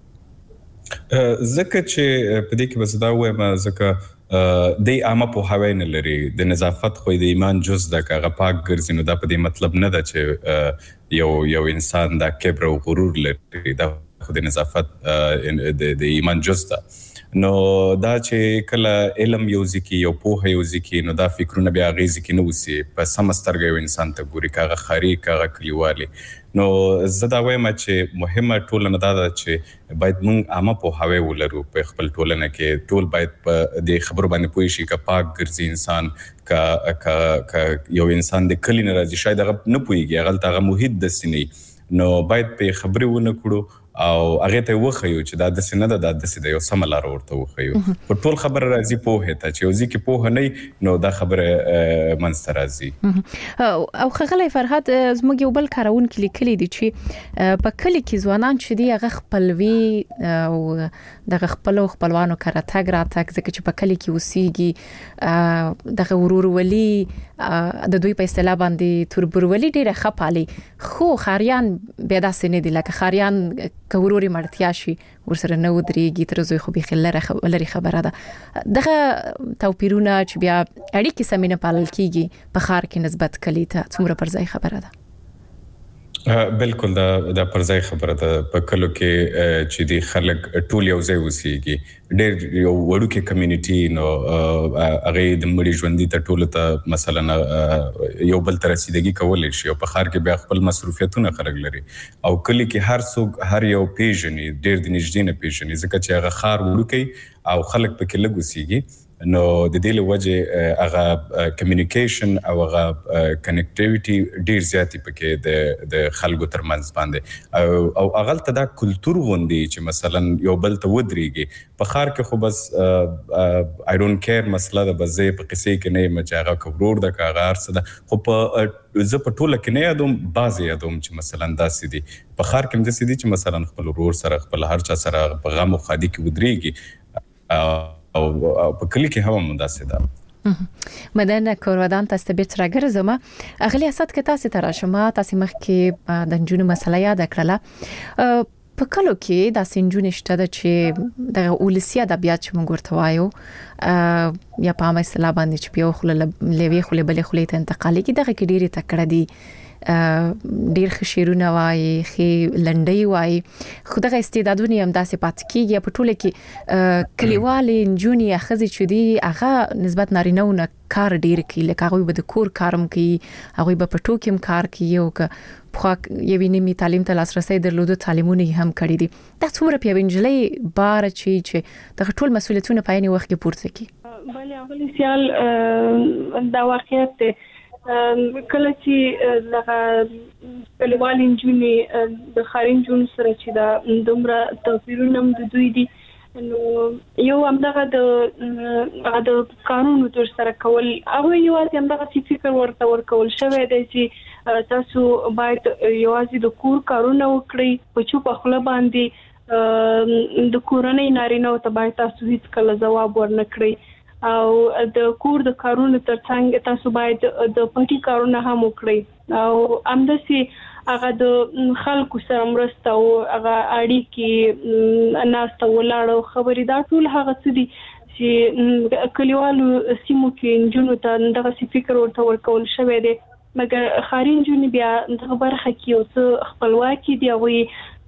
C: ځکه چې په دې کې بس دا وایم ځکه د عامه پوهاوی نه لري د نظافت خو د ایمان جز د هغه پاک ګرځي نو دا په دې مطلب نه ده چې یو یو انسان د کبر او غرور لري دا خو د نظافت د ایمان جز ده نو دا چې کله علم یو ځکه یو پوهه یو ځکه نو دا فکرونه بیا غي ځکه نه وسی په سمسترګ یو انسان ته ګوري کاغه خاري کاغه کلیوالي نو زدا وایم چې مهمه ټولنه دا ده چې باید موږ عامه پوهاوی ولرو په خپل ټولنه کې ټول باید په دې خبرو باندې پوه شي ک پاک ګرځي انسان ک ک یو انسان د کلی نه راځي شاید هغه نه پويږي هغه تاغه محیط د سینې نو باید په خبري ونه کړو او هغه ته وخیو چې دا د سینه د د سیده یو سم لار ورته وخیو په ټول خبره راځي په هته چې یو ځکه په نه نو دا خبره منستر راځي
B: او خغلی فرحت زموږ یو بل کارون کلی کلی دي چې په کلی کې ځوانان چې دی هغه خپلوي او د خپل خپلوانو کړه تاګ را تاګ ځکه چې په کلی کې وسیږي د ورور ولی د دوی په اصطلاح باندې توربر ولی ډیره خپالي خو خاریان به داسې نه دي لکه خاریان کوروري مرتیا شي ورسره نو درېږي تر زوی خو به خلره لري خبره ده دغه توپیرونه چې بیا اړیکې سمینه پالل کیږي په خار کې نسبت کلی ته څومره پرځای خبره ده
C: بالکل دا د پرځای خبره ده په کلو کې چې دی خلک ټول یو ځای وسیږي ډېر یو وړوکی کمیونټي نو هغه د مړي ژوندۍ ته ټول ته مثلا یو بل تر رسیدګي کولای شي او په خار کې بیا خپل مصروفیتونه خلک لري او کلی کې هر څوک هر یو پیژني ډېر د نږدې نه پیژني ځکه چې هغه خار وړوکی او خلک پکې لږ وسیږي نو د دې له وجه هغه کمیونیکیشن او هغه کنیکټیویټي ډیر زیاتې پکې د د خلکو ترمنځ باندې او هغه ته دا کلچر غوندي چې مثلا یو بل ته ودرېږي په خار کې خو بس آی ډونټ کیر مسله د بزې په قصې کې نه مچاغه کورور د کاغه ارسه ده خو په زه په ټوله کې نه یادوم بعضې یادوم چې مثلا داسې دي په خار کې هم داسې دي چې مثلا خپل ورور سره خپل هر چا سره په غم او ښادي کې ودرېږي او په کلی کې هم مداسه ده
B: مدن کورودان تاسو به تر راګرځم اغلی اسات کې تاسو تر شما تاسو مخ کې د جنونو مسله یاد کړله په کلو کې د سنجون شته چې د اولسیا د بیا چې موږ ورته وایو یا په امه سلا باندې چې په خله لوي خله بلې خله ته انتقالي کې دغه کې ډیره تکړه دي ډیر خشیرونه وای خي لنډي وای خدغه استعدادونه هم داسې پات کیږي په ټوله کې کلیوالې جونی اخزي چې دی هغه نسبت نارینهونه کار ډیر کوي لکه هغه به د کور کارم کوي هغه به په ټوکیم کار کوي او که خو یوې نیمه تعلیم ته لاسرسي درلوده تعلیمونه هم کړی دي دا څومره پیوینجلې بار چی چې د ټول مسولیتونه په عین وخت کې پورته کی
D: بلې اغلی سیال دا واقعیت کله چې دغه کلیوال انجونی د خارین جون سره چې دا دومره توپیرونه د دوی دي نو یو همدغه د د قانون تر سره کول هغه یوازې همدغه فکر ورته ورکول شوی دی چې تاسو باید یوازې د کور کارونه وکړئ په چوپ خپل باندې د کورنۍ نارینه ته باید تاسو هیڅ کله جواب ورنکړئ او د کور د کارونو ترڅنګ تاسو باید د پټي کارونه هم وکړئ او همداسي هغه د خلکو سره مرسته او هغه اړیکې ناسته ولاړ خبرې دا ټول هغه څه دي چې کلیوالو سیمو کې نجونو ته دغه فکر ورته ورکول شوی دی مګر ښاري نجونې بیا دغه برخه کې یو څه خپلواکي دي هغوی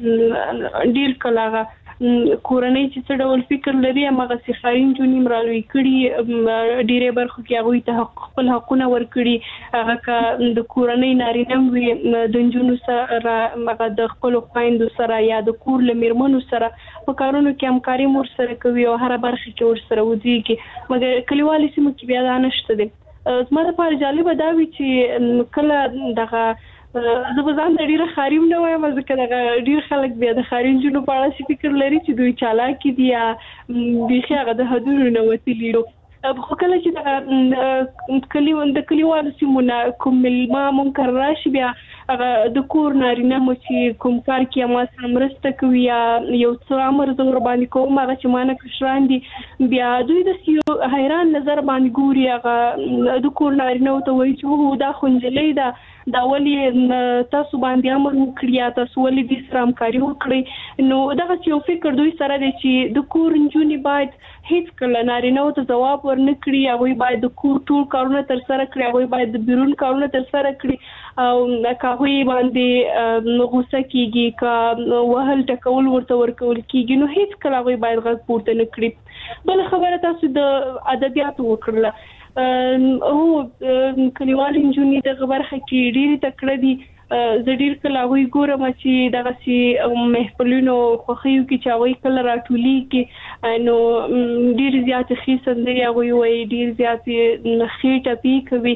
D: ډېر کله هغه کورنۍ چې څه ډول فکر لري هماغسې ښاري نجونې هم رالوی کړي ډېرې برخو کې هغوی ته خپل حقونه ورکړي هغه که د کورنۍ نارینه هم وي د نجونو سره هغه د خپلو خویندو سره یا د کور له میرمنو سره په کارونو کې همکاري هم ورسره کوي او هره برخه کې ورسره وځيږي مګر کلیوالي سیمو کې بیا دا نشته دی زما لپاره جالبه دا وي چې کله دغه زه به ځان د ډېره ښاري هم نه وایم ځکه دغه ډېر خلک بیا د ښاري نجونو په اړه چې فکر لري چې دوی چالاکي دي یا بیخي هغه د حدونو نه وتلي دي خو کله چې دغه کلي د کلیوالو سیمو نه کوم مېلمه منکر راشي بیا هغه د کور نارینه مو چې کوم کار کې ما سره مرسته کوي یا یو څه امر زه ورباندې کوم هغه چې ما نه کشران دي بیا دوی داسې یو حیران نظر باندې ګوري هغه د کور نارینه ورته وایي چې هو دا خو نجلۍ ده دا ولې تاسو باندې امر وکړي یا تاسو ولې دې سره همکاري وکړئ نو دغه یو فکر دوی سره دی چې د کور نجونې باید هیڅ کله نارینه ته ځواب ورنه کړي هغوی باید د کور ټول کارونه ترسره کړي هغوی باید د بیرون کارونه ترسره کړي او که هغوی باندې غوسه کېږي که وهل ټکول ورته ورکول کېږي نو هیڅ کله هغوی باید غږ پورته نه کړي بله خبره تاسو د ادبیاتو وکړله هو کلیوالي نجونې دغه برخه کې ډېرې تکړه دي زه ډېر کله هغوی ګورم چې دغسې محفلونو خوښیو کې چې هغوی کله راټولېږي نو ډېرې زیاتې ښې سندرې هغوی وایي ډېر زیاتې ښې ټپې کوي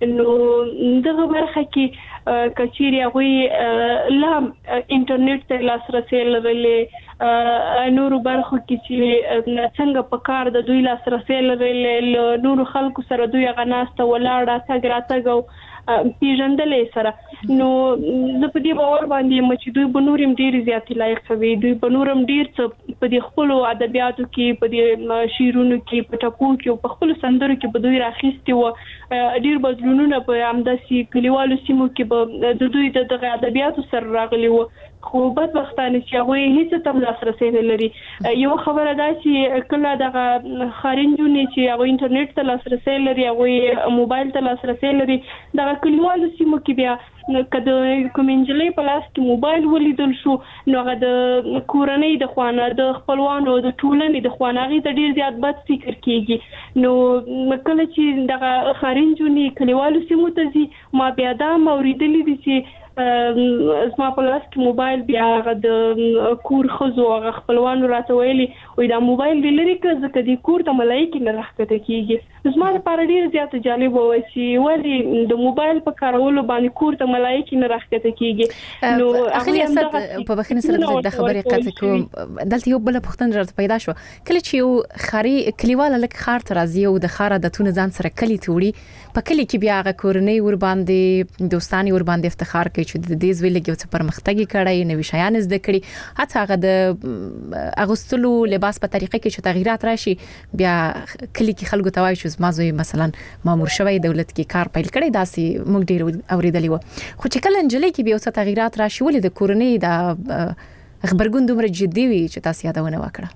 D: نو دغه برخه کې که چیرې هغوی لا انټرنیټ ته لاسرسی لرلی نورو برخو کې چې څنګه په کار د دوی لاسرسی لرلی له نورو خلکو سره دوی هغه ناسته ولاړه تګ راتګ او پیژندلې سره نو زه په دې باور باندې یم چې دوی به نور هم ډېرې زیاتې لایق وي دوی به نور هم ډېر څه په دې خپلو ادبیاتو کې په دې شعرونو کې په ټپو کې او په خپلو سندرو کې به دوی راخیستي وو ډېر بدلونونه په همداسې کلیوالو سیمو کې به د دوی د دغه ادبیاتو سره راغلي وو خو بدبختانه چې هغوی هیڅ ته لاسرسی نه لري یو خبره دا چې کله دغه ښاري نجونې چې هغوی انټرنیټ ته لاسرسی لري هغوی موبایل ته لاسرسی لري دغه کلیوالو سیمو کې بیا که د کومې نجلۍ په لاس کې موبایل ولیدل شو نو هغه د کورنۍ د خوا نه د خپلوانو د ټولنې د خوا نه هغې ته ډېر زیات بد فکر کېږي نو کله چې دغه ښاري نجونې کلیوالو سیمو ته ځي ما بیا دا هم اورېدلي دي چې زما په لاس کې موبایل بیا هغه د کور ښځو هغه خپلوانو راته ویلي وایي دا موبایل دې لرې کړه ځکه دې کور ته ملایکې نه راښکته کېږي زما لپاره ډېر زیاته جالبه وه چې ولې د موبایل په کارولو باندې کور ته ملایکې نه راښکته کېږي نو
B: اخلي اسد په بخښنې سره د خبرې قطع کوم دلته یو بله پوښتنه راته پیدا شوه کله چې یو ښاري کلیواله لږ ښار ته راځي او د ښار عادتونه ځان سره کلي ته وړي په کلي کې بیا هغه کورنۍ ورباندې دوستانې ورباندې افتخار کوي چې د دې زوی لږ یو څه پرمختګ یې کړی نوي شیان زده کړي حتی هغه د اغوستلو لباس په طریقه کې چې تغیرات راشي بیا کلي کې خلکو ته وایي چې زما زوی مثلا مامور شوی دولت کې کار پیل کړی داسې موږ ډېر اورېدلي وو خو چې کله نجلۍ کې بیا یو څه تغیرات راشي ولې د کورنۍ د غبرګون دومره جدي وي چې تاسو یادونه وکړه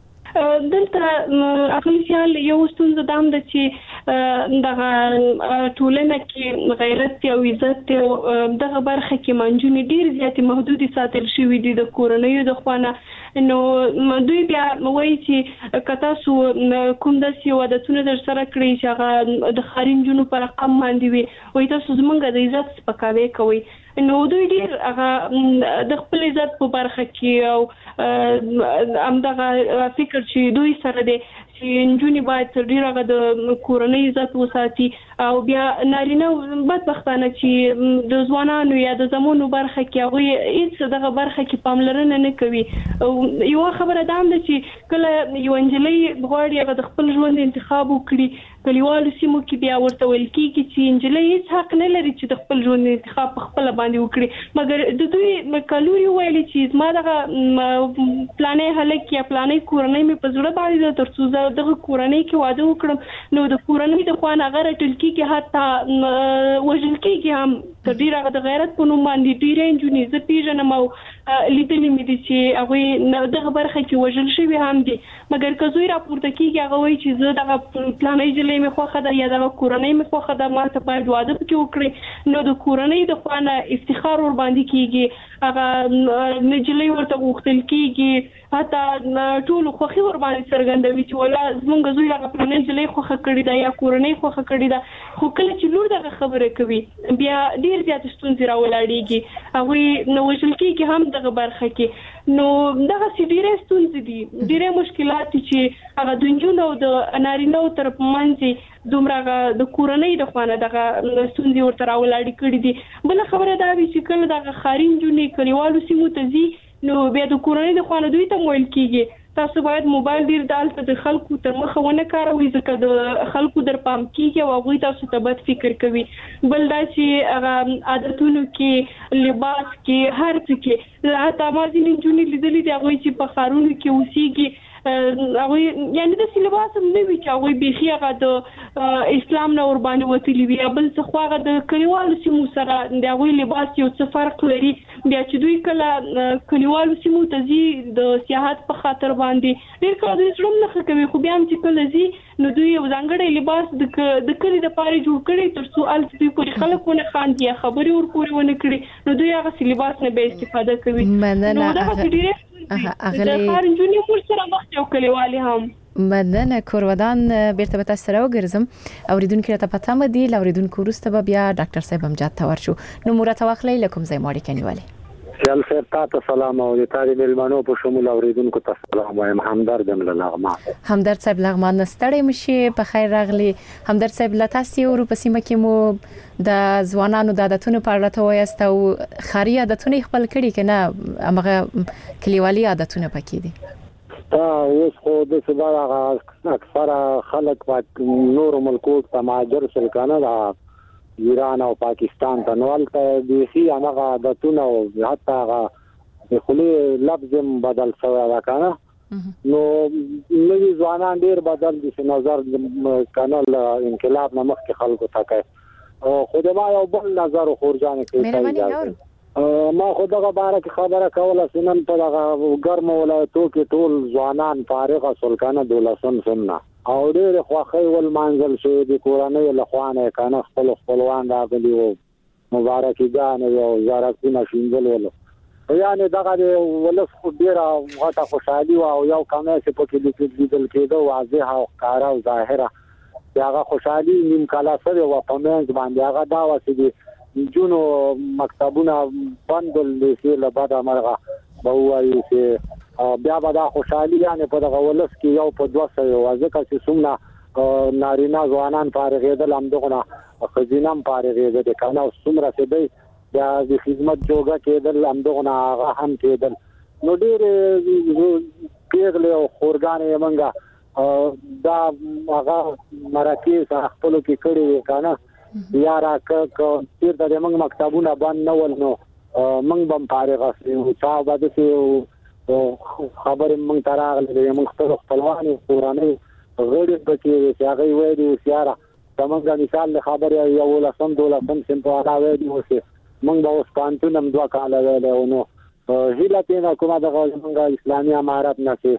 D: دلته اخلي خیال یو ستونزه دا هم ده چې دغه ټولنه کې غیرت او عزت او دغه برخه کې منځونه ډیر زیاتې محدودي ساتل شوې دي د کورنۍ د خوا نه نو دوی بیا وایي چې که تاسو کوم داسې عادتونه در سره کړئ چې هغه د ښاري نجونو په رقم باندې وي وایي تاسو زموږ د عزت سپکاوی کوئ نو دوی ډیر هغه د خپل عزت په برخه کې او همدغه فکر چې دوی سره دی چې نجونې باید تر ډیره هغه د کورنۍ عزت وساتي او بیا نارینه بدبختانه چې د ځوانانو یا د زمونو برخه کې هغوی هېڅ دغه برخه کې پاملرنه نه کوي او یوه خبره دا هم ده چې کله یوه نجلۍ غواړي هغه د خپل ژوند انتخاب وکړي کلیوالو سیمو کې بیا ورته ویل کېږي چې نجلۍ هېڅ حق نه لري چې د خپل ژوند انتخاب په خپله باندې وکړي مګر د دوی کلوري ویلي چې زما دغه پلانې هلک یا پلانې کورنۍ مې په زړه باندې ده تر څو زه دغه کورنۍ کې واده وکړم نو د کورنۍ د خوانه غره ټلکی کې حتی وژل کېږي هم تر ډیره د غیرت په نوم باندې ډیره انجونې زه پیژنم او لیدلې مې دي چې هغه دغه برخه کې وژل شوی هم دي مګر که زوی راپورته کېږي هغه وایي چې زه دغه پلانې جلې مې خوښه ده یا دغه کورنۍ مې خوښه ده ما ته باید واده پکې وکړي نو د کورنۍ د خوانه افتخار ور باندې کېږي هغه نجلۍ ورته غوښتل کېږي حتی ټول خوخي ور باندې څرګندوي چې ولا زمونږ زوی هغه پلانې جلې خوښه کړې ده یا کورنۍ خوښه کړې ده خو کله چې لور دغه خبره کوي بیا ډیر زیات ستونزې راولاړېږي هغه نو وژل کېږي هم دغه برخه کې نو دغه ډیره ستونزې دي ډیره مشکلات چې هغه د نجونو او د نارینه تر منځ دومره د کورنۍ د خوانه دغه ستونزې ورته راولاړې کړې دي بل خبره دا وی چې کله دغه خارین جونې کلیوالو سیمو ته ځي نو بیا د کورنۍ د خوانه دوی ته ویل کېږي تاسو باید موبایل ډیر دالته د خلکو تر مخه ونه کاروي ځکه د خلکو در پام کېږي او هغه تاسو ته بد فکر کوي بل دا چې هغه عادتونو کې لباس کې هر څه کې حتی ما ځینې نجونې لیدلې دي هغه چې په ښارونو کې اوسېږي هغه یعنی د لباس هم نه وي چې هغه بيخي هغه د اسلام نه ور باندې وتلی وي بل څه خو هغه د کلیوالو سیمو سره د هغه لباس یو څه فرق لري بیا چې دوی کله کلیوالو سیمو ته ځي د سیاحت په خاطر باندې ډېر کله دوی څوم نه کوي خو بیا هم چې کله ځي نو دوی یو ځانګړی لباس د د کلی د پاره جوړ کړي تر څو ال دوی پورې خلکونه خاندي خبري ور پورې ونه کړي نو دوی هغه لباس نه به استفاده کوي نو دا ډېر
B: اغلی
D: د خارجونی مور سره وخت یو کلیوالي هم
B: مننه کورودان بیرته به تاسو سره وګرځم اوریدونکو ته پته مدي اوریدونکو ورسته به بیا ډاکټر صاحب امجاد ته ورشو نو مرته واخلې لکم زې ماړي کنيواله
H: سیال خیر تاسو سلام او د طالب علمانو په شمول اوریدونکو ته سلام وایم همدرد له لغمان
B: همدرد صاحب لغمان نستړی مشي په خیر راغلی همدرد صاحب لتاسي او په سیمه کې مو د ځوانانو د عادتونو په اړه ته وایست او خاري عادتونه خپل کړي کنه هغه کلیوالي عادتونه پکې دي
H: تا اوس خو د سبا اکثر خلک په نور ملکو ته مهاجر شول کنه دا ایران او پاکستان ته نو ته د سي هغه عادتونه او حتی هغه خلی لفظ بدل شوی دا کنه نو نوی ځوانان ډیر بدل دي چې نظر کنه انقلاب نه مخکې خلکو ته کوي خو د ما یو بل نظر خورجان کوي ما خو دغه باره کې خبره کوله سنن په دغه ګرم ولایتو کې ټول ځوانان فارغ سلکنه دولسم سنه او ډېر خوخی ول منزل شوی د کورنۍ له خوانه کنه خپل خپلوان راغلي او مبارکیګان او زارکونه شیندل ول یعنی دغه ولس خو ډېر غټه خوشحالي او یو کمه چې په کې لیدل کېده واضح او ښکارا او ظاهره هغه خوشحالي نیم کلا سره و په منځ باندې هغه دا وسیدي جونو مکتبونه بندل لسی له بعد مرغه بوایي چې بیا به دا خوشحالي یعنی په دغه ولس کې یو په دوه سوه وځکه چې څومره نارینه ځوانان فارغېدل همدغه خزینه هم فارغېده د کنه څومره چې دی بیا د خدمت جوګه کېدل همدغه هغه هم کېدل نو ډېر پیغلې او خورګانې منګه دا هغه مراکز خپل کې کړي کنه یارا ک تیر د موږ مکتبونه باندې نو ول نو موږ بم فارغ اسو چا باندې سي خبر موږ تراغله موږ خپل خپلوان قرآني غړي پکې چې هغه وې دي سیاره څنګه مثال خبر یو لسم دولسم سم په اړه وې دي اوس موږ به اوس پانتونم دوه کال ویل نو هیله تینا کومه د موږ اسلامي امارات نه سي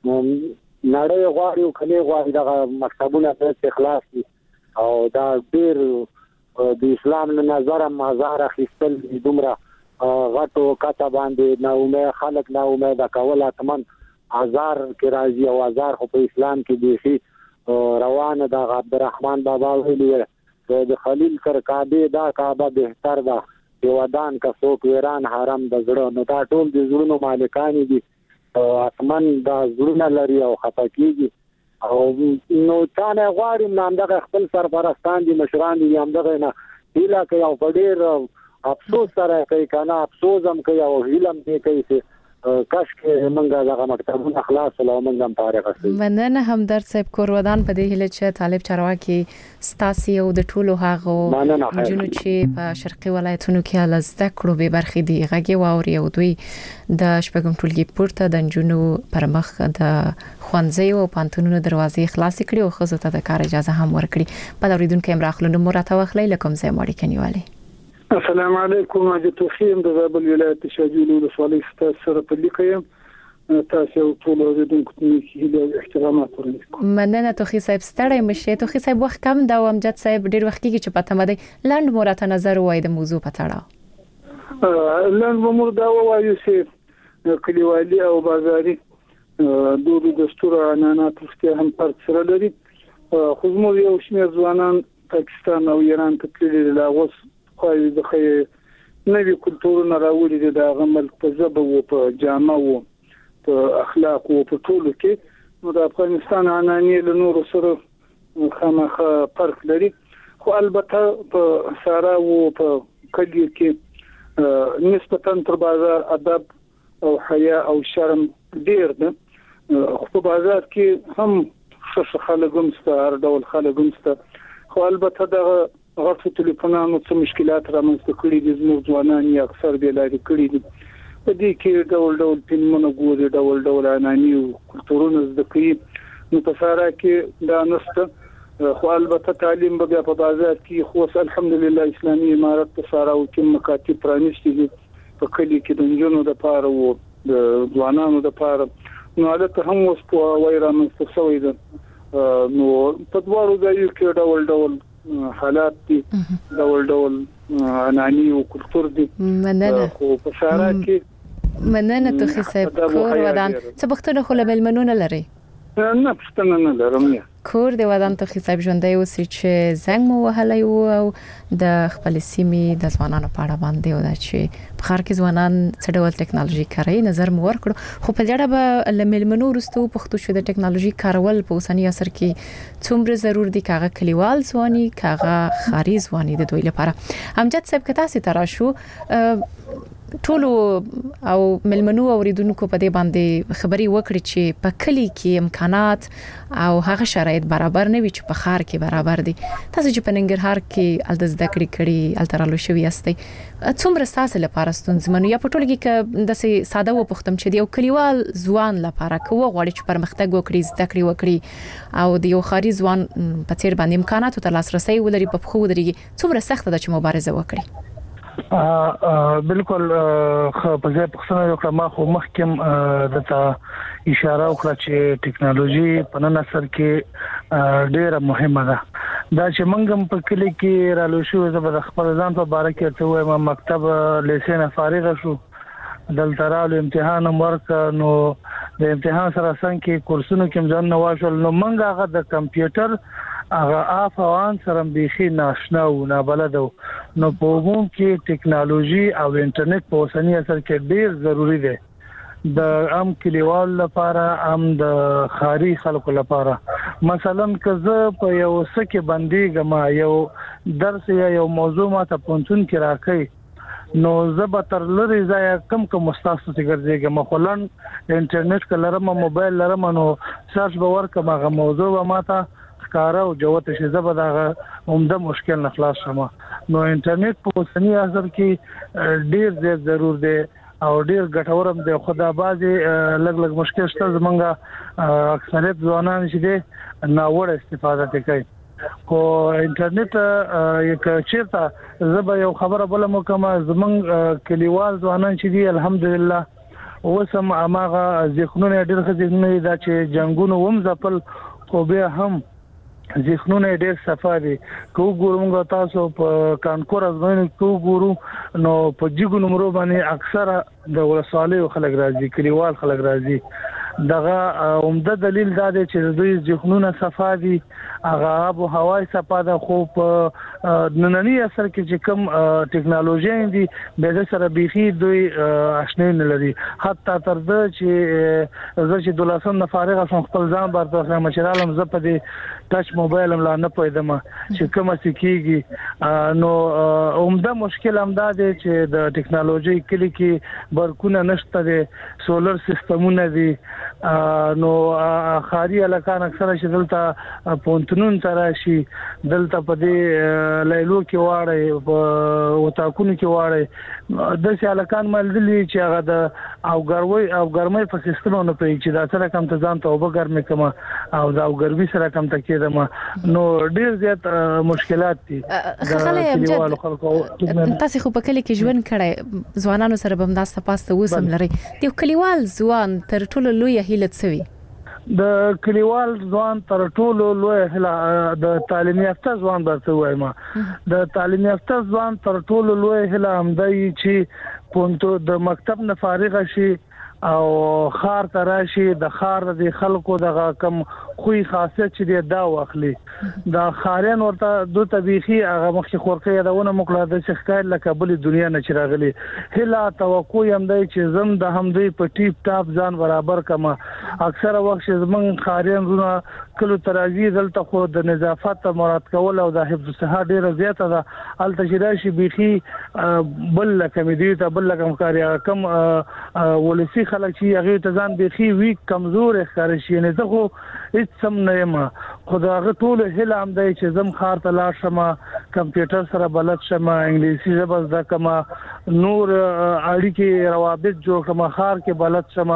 H: نړۍ غواړي او کله غواړي د مکتبونه په اخلاص دي او دا ډیر د اسلام له نظر مازار اخیستل دومره غټو کاته باندې نو مې خلک نو مې دا کول اتمن هزار کې راځي او هزار خو په اسلام کې دي روانه د عبدالرحمن بابا ویلي د خلیل کر کعبه دا کعبه بهتر ده یو ودان کا څوک ویران حرم د زړه نو دا ټول د زړونو مالکان دي اتمن دا زړونه لري او خطا کیږي او نو څنګه غواړم نام دغه خپل سرپرستان دي مشران دي هم دغه نه هیله کوي او ډېر افسوس سره کوي کنه افسوس هم کوي او هیله هم کوي چې کاش کې موږ دغه مکتبونه خلاص له موږ هم فارغ شو.
B: مننه همدرد صاحب کورودان په دې هله چې طالب چارواکي ستاسي او د ټولو هغه جنو چې په شرقي ولایتونو کې ال زده کړو به برخې دي غږی واوري او دوی د شپږم ټولګي پورته د جنو پر مخ د خوانځي او پانتونونو دروازې خلاص کړي او خزو ته د کار اجازه هم ورکړي. په اوریدونکو امراخلو نو مرته وخلې لکم زه مړی کنيواله.
I: السلام علیکم حاجت خیم د زابل ولایت شاجولو د صالح ستاسو سره په لیکم تاسو ټول اوریدونکو ته د احترامات ورکوم.
B: مننه توخی صاحب ستړی مشه توخی صاحب وخت کم دا امجد صاحب ډیر وخت کې چې پته مده لاند مرته نظر وای د موضوع په تړاو.
I: لاند مور دا وایي چې کلیوالي او بازاري دوه دستور عنانات ورته هم فرق سره لري. خو مو یو شمېر ځوانان پاکستان او ایران ته تللي لاغوس خو د خې نوې کلتورونه راوړي د غمل په ژبه او په جامه او په اخلاق او په ټولو کې نو د افغانستان عنانی له نور سره خامخا فرق لري. خو البته په سارا او په کلی کې نسبتاً تر بازار ادب او حیا او شرم ډیر ده. خو په بازار کې هم څه خلک هم ستاره ډول خلک هم ستاره. خو البته د غټو ټلیفونونو څه مشکلات رامنځته کړي دي زموږ ځوانان یې اکثر به لاري کړي دي. په دې کې ډول ډول فلمونه ګوري ډول ډول عنانی او کلتورونه زده کوي. نو په سارا کې دا نسته. خو البته تعلیم به په بازار کې خو الحمدلله اسلامي امارت په سارا او کې مکاتب پرانیستي دي په کلی کې د جنونو د پاره او د ځوانانو د پاره. نو البته هم اوس په وایره مستسوي ده. نو په دوارو ځایو کې ډول ډول حالات دي ډول ډول عنانی او کلتور دي.
B: مننه
I: خو په سارا کې
B: مننه توخی صاحب کور ودان څه بختونه خو له ملمنونه لري
I: نه پښتنه نه لرم نه
B: کور دی ودان توخی صاحب ژوندۍ اوسې چې زنګ مو وهلای وو او د خپل سیمې د ځوانانو په اړه باندې و دا چې په خار کې ځوانان څه ډول ټکنالوژي کوي نظر مو ورکړو. خو په دې اړه به له ملمنو وروسته پښتو شو د ټکنالوژي کارول په اوسنی عصر کې څومره ضرور دي کاغه کلیوال ځواني کاغه خاري ځواني د دوی لپاره. امجد صاحب کتا سي ترا شو ټولو او ملمنو اوریدونکو په دې باندې خبري وکړي چې په کلی کې امکانات او هغه شرایط برابر نه وي چې په خار کې برابر دي. تاسو چې په ننګرهار کې ال د زده کړې کړي الترالو شوی استي څومره تاسو لپاره ستونزمن یا په ټولګي کې د سي ساده و پختم چې دی او کلیوال ځوان لپاره کوه غوړي چې پرمختګ وکړي زده کړې وکړي او د یو خاري ځوان په تیر باندې امکانات ته لاسرسي ولري په خو ودرېږي څومره سخت ده چې مبارزه وکړي.
E: بالکل په ځای پښتنه یو کما خو مخکم دته اشاره وکړه چې ټکنالوژي په نن اثر کې ډیره مهمه ده. دا چې منګم په کلی کې رالو شو زبر خپل ځان په باره کې ته وایم مکتب لیسن فارغ شو دلته رالو امتحان ورک نو د امتحان سره څنګه کورسونو کې ځان نواشل نو منګه هغه د کمپیوټر هغه افوان سره بيخي ناشنا او نابلد نو په عموم کې ټکنالوژي او انټرنیټ په اوسنی اثر کې ډیر ضروری دی د عام کلیوال لپاره عام د خاري خلکو لپاره. مثلا که زه په یو سکه باندې غما یو درس یا یو موضوع ما ته پونتون کې راکې نو زه تر لری ځای کم کم مستاسو څنګه مثلا انټرنیټ کلرم موبایل لرم نو سرچ باور کوم هغه موضوع ما ته کار او جوت شي زبر دغه عمده مشکل نه خلاص شمه. نو انټرنیټ په اوسنی عصر کې ډیر زیات ضرور دی او ډیر ګټورم دی. خدا بازي لګ لګ مشکل شته زمونږه اکثریت ځوانان چې دي ناوړه استفاده کوي. خو انټرنیټ یک چیرته زبر یو خبره بل مو کومه زمونږ کلیوال ځوانان چې دي الحمدلله اوسم اماغه ځخنونه ډیر خځنه دا چې جنگونو وم ځپل خو به هم ځخنونه ډېر صفاري کو ګورم تاسو په کانکور ازمن کو ګورو نو په جګو نمبر باندې اکثره د ولسوالۍ خلک راځي کلیوال خلک راځي. دغه عمده دلیل دا دی چې دوی ځخنونه صفاري هغه آب او هوای صفاده خو په نننی اثر کې چې کوم ټکنالوژي دي به سره بيخي دوی آشنا نه لري. حتی تر دې چې زه چې دولسم نه فارغ شوم خپل ځان برته مشرالم زه په دې ټچ موبایل هم لا نه پیدا ما چې کومه سکیږي نو عمده مشکل هم دا دی چې د ټکنالوژي کلی کې برکونه نشته دي سولر سیستمونه دي نو خاري علاقان اکثره چې دلته پونتنون تراشي دلته په دې لیلو کې واړی په وتاکونو کې واړی د سې علاقان ملدلي چې هغه د او ګروي او ګرمۍ په سیستمونو په چې دا سره کم ته ځان ته وب ګرمه کما او دا ګرمي سره کم ته کېدم نو ډیر زیات مشکلات دي
B: خلک تاسو خو په کلی کې ژوند کړی ځوانانو سره به مداسته پاسته وسم لري د کلیوال ځوان تر ټولو لوی هیله څه
E: د کلیوال ځوان تر ټولو لوی هله د تعلیم یافته ځوان درته وایم د تعلیم یافته ځوان تر ټولو لوی هله همدای چې پونتو د مکتب نه فارغ شي او خار تراشي د خار د خلکو د کم خوې خاصیت چې دا واخلي د خارین ورته د طبيخي هغه مخ خورکې داونه مکړه د شخکای لکه بل دنیا نه چراغلي هله توقع هم دی چې زم د همدوی په ټیپ ټاپ ځان برابر کما اکثره وخت زمون خارین زونه کلو ترازی دلته خو د نظافت مراد کول او د حفظ صحه ډیره زیاته ده الته شراشي بيخي بل لکه دې ته بل لکه کاری کم ولسی خلک چې هغه ته ځان بيخي وی کمزور ښکار شي نه زه خو هیڅ سم نه یم خدای ټول هله هم دی چې زم خار ته لاړ شم کمپیوټر سره بلد شم انګلیسي ژبه زده کم نور اړیکې روابط جوړ کم خار کې بلد شم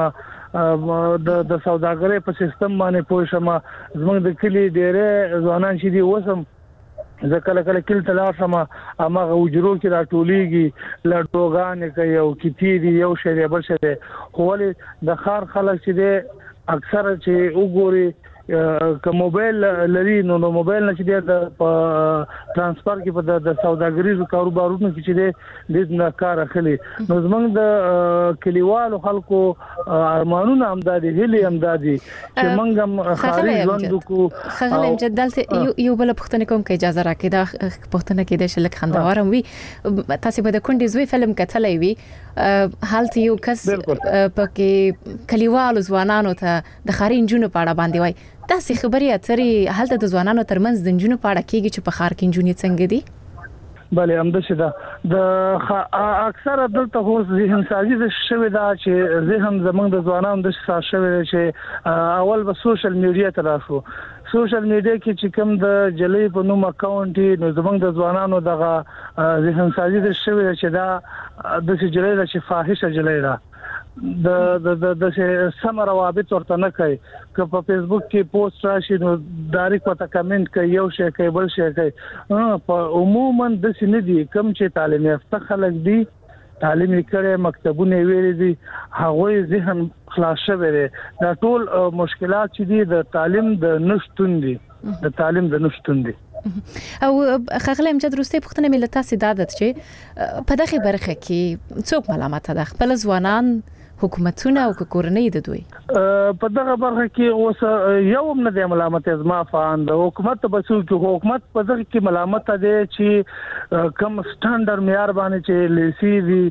E: د د سوداګرۍ په سیستم باندې پوه شم زموږ د کلی ډېرې ځوانان چې دی وسم ځکه کله کله تلار شم امغه وجرو کې راټولېږي لړوغان کوي او کتيري یو شری بل شری خو د خار خلک چې دی اکثر چې وګوري که موبایل لري نو نو موبایل نه چې د ترانسفر کې په د سوداګریزو کاروبارونو کې چې د د کار اخلي نو زمونږ د کلیوالو خلکو ارمانونه هم د هلي هم د چې مونږ خاري ژوند کو
B: خغل جدلته یو بل پښتنه کوم کې اجازه راکې دا پښتنه کې د شلک خندوارم وي تاسو به د کندې زوی فلم کتلې وي حالت یو کس پکې کلیوالو ځوانانو ته د خاري جنونو په اړه باندې وای تاسو خبري اترې حالت د ځوانانو ترمنځ د جنونو په اړه کېږي چې په خار کې جنونې څنګه دي
E: بله هم د شدا د اکثره دلته هو ذهن سازي د شوی دا چې ذهن زمونږ د ځوانانو د شې شوی چې اول به سوشل میډیا ته راشو سوشل میډیا کې چې کوم د جلې په نوم اکاونټ نو زمونږ د ځوانانو دغه ذهن سازي د شوی چې دا د جلې د فاحشه جلې ده د د د سم روابط ورته نه کوي که په فیسبوک کې پوسټ راشي نو ډایرکټ پته کمنټ کوي یو شی کوي بل شی کوي په عموما د سینې دي کم چې تعلیم یافته خلک دي تعلیم کړي مکتبونه ویلي دي هغه ذهن خلاص شوی دی دا ټول مشکلات چې دي د تعلیم د نشټون دي د تعلیم د نشټون دي
B: او خغلم چې درسته پښتنه ملت تاسو دادت چې په دغه برخه کې څوک ملامت ده خپل ځوانان حکومتونه او کورنۍ د دوی
E: په دغه برخه کې اوس یو هم نه ملامت زما فان د حکومت په څو کې حکومت په دغه کې ملامت ده چې کم سټانډرډ معیار باندې چې لیسي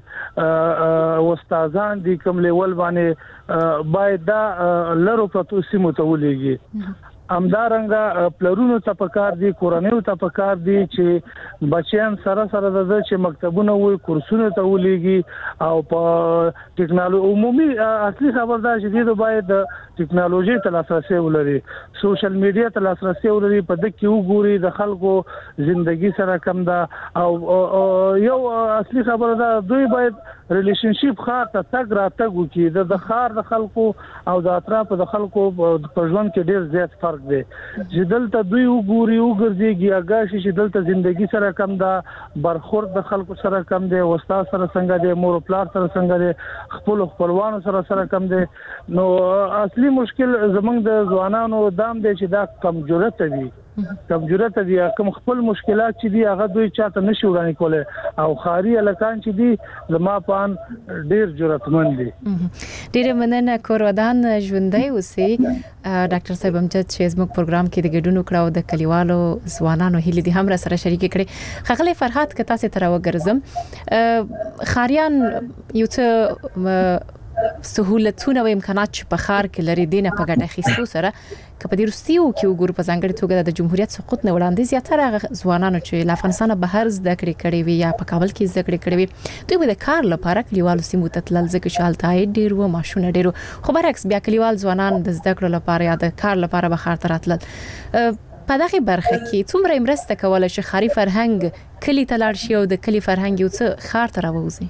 E: دي استادان دي کوم لیول باندې باید دا لرو پروتو سیمو ته ولېږي امدارنګه پلرونو ته پکار دي کورنیو ته پکار دي چې بچیان سره سره د چې مکتبونه وي کورسونه ته ولېږي او په ټکنالوژي عمومي اصلي خبردار چې دوی باید ټکنالوژي ته لاسرسي ولري سوشل میډیا ته لاسرسي ولري په دغه کې وګوري د خلکو ژوندۍ سره کم ده او یو اصلي خبردار دوی باید ریلیشنشپ خاص تګ را تګ وکړي د خار د خلکو او د اطراف د خلکو په ژوند کې ډیر زیات فرق دی چې دلته دوی وګوري وګرځي اگاشي چې دلته ژوندۍ سره کم ده برخورد د خلکو سره کم دی استاد سره څنګه دی مور پلار سره څنګه دی خپل خپلوانو سره سره کم دی نو اصلي مشکل زمونږ د ځوانانو دام دی چې دا کمزورته دي کمزورته دي کوم خپل مشکلات چې دي هغه دوی چاته نشي وړاندې کولای او خاري الکان چې دي زما پان ډیر جرأتمند دي
B: ډیر مننه کورودان ژوندۍ اوسي ډاکټر صاحب امجد چې زموږ پروګرام کې د ګډونو کړو د کلیوالو ځوانانو هلي دي هم را سره شریک کړي خغلی فرحات که تاسو تر وګرځم خاریان یو څه سهولتونه او امکانات چې په خار کې لري دینه په ګډه اخیستو سره کله د روسیو کې وګورو په ځانګړي توګه د جمهوریت سقوط نه وړاندې زیاتره ځوانانو چې له افغانستان بهر زده کړې کړې وي یا په کابل کې زده کړې کړې وي دوی د کار لپاره کلیوالو سیمو ته تلل ځکه چې هلته ډیر و ماشونه ډیرو خو برعکس بیا کلیوال ځوانان د زده کړو لپاره یا د کار لپاره بهر ته راتلل په دغه برخه کې څومره مرسته کوله چې خاري فرهنګ کلی ته لاړ شي او د کلی فرهنګ یو څه خار ته راوځي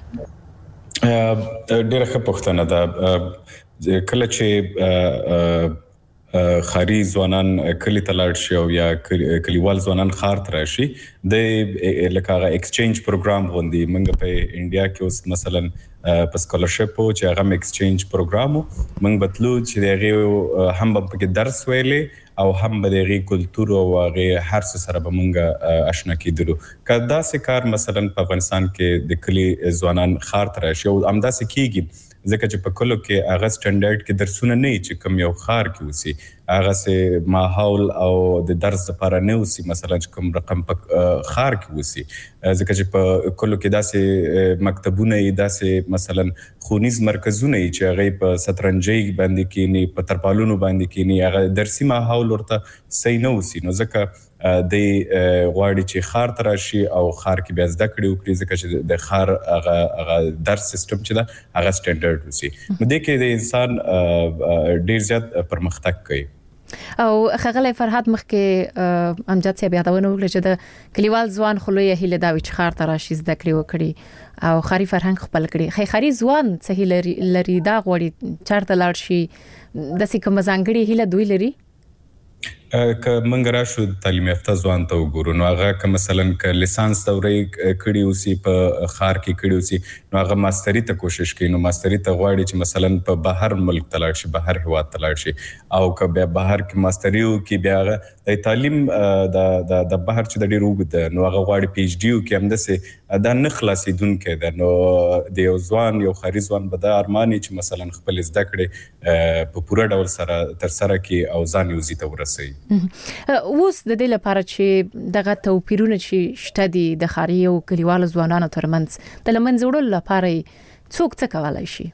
C: ډیره ښه پوښتنه ده کله چې خاري ځوانان کلی ته لاړ شي او یا کلیوال ځوانان خار ته راشي د لکه هغه ایکسچینج پروګرام غوندي موږ په انډیا کې اوس مثلا په سکالرشپ چې هغه ایکسچینج پروګرام موږ بتلو چې دغه هم په کې درس ویلې او هم به دغه کلچر او هغه هر څه سره به موږ آشنا کیدلو کدا سه کار مثلا په افغانستان کې د کلی ځوانان خار ته راشي او امدا سه کیږي ځکه چې په کلو کې هغه سټانډرډ کې درسونه نه چې کوم یو خار کې وسی هغه سه ماحول او د درس لپاره نه وسی مثلا چې کوم رقم په خار کې وسی ځکه چې په کلو کې داسې مکتبونه داسې مثلا خونیز مرکزونه چې هغه په سترنجي باندې کې نه په ترپالونو باندې کې نه هغه درسي ماحول ورته صحیح نه وسی نو ځکه د غواړي چې خار ته راشي او خار کې بیا زده کړي وکړي ځکه چې د خار هغه هغه درس سیستم چې دا هغه سټانډرډ وسی نو د کې د انسان ډیر زیات پرمختګ کوي
B: او خغلی فرحات مخکې امجد صاحب یادونه وکړه چې د کلیوال ځوان خلوی هیله دا چې خار ته راشي زده کړي وکړي او خاري فرهنګ خپل کړي خې خاري ځوان څه لري لري دا غوړي چارته لاړ شي د سې کوم ځانګړي هیله دوی لري
C: که منګ راشو تعلیم یافته ځوان ته وګورو نو هغه که مثلا که لیسانس دورې کړي اوسي په خار کې کړي اوسي نو هغه ماستری ته کوشش کوي نو ماستری ته غواړي چې مثلا په بهر ملک ته لاړ شي بهر هیواد ته لاړ شي او که بیا بهر کې ماستری وکړي بیا هغه د تعلیم د د بهر چې د ډیر وګد نو هغه غواړي پی ایچ ډي وکړي همداسې دا نه خلاصېدونکی ده نو د یو ځوان یو خاري ځوان به دا ارمان چې مثلا خپل زده کړې په پوره ډول سره ترسره کړي او ځان یو ځای ته ورسوي
B: اوس د دې لپاره چې دغه توپیرونه چې شته دي د خاري او کلیوالو ځوانانو ترمنځ د لمنځه وړلو لپاره څوک څه کولای شي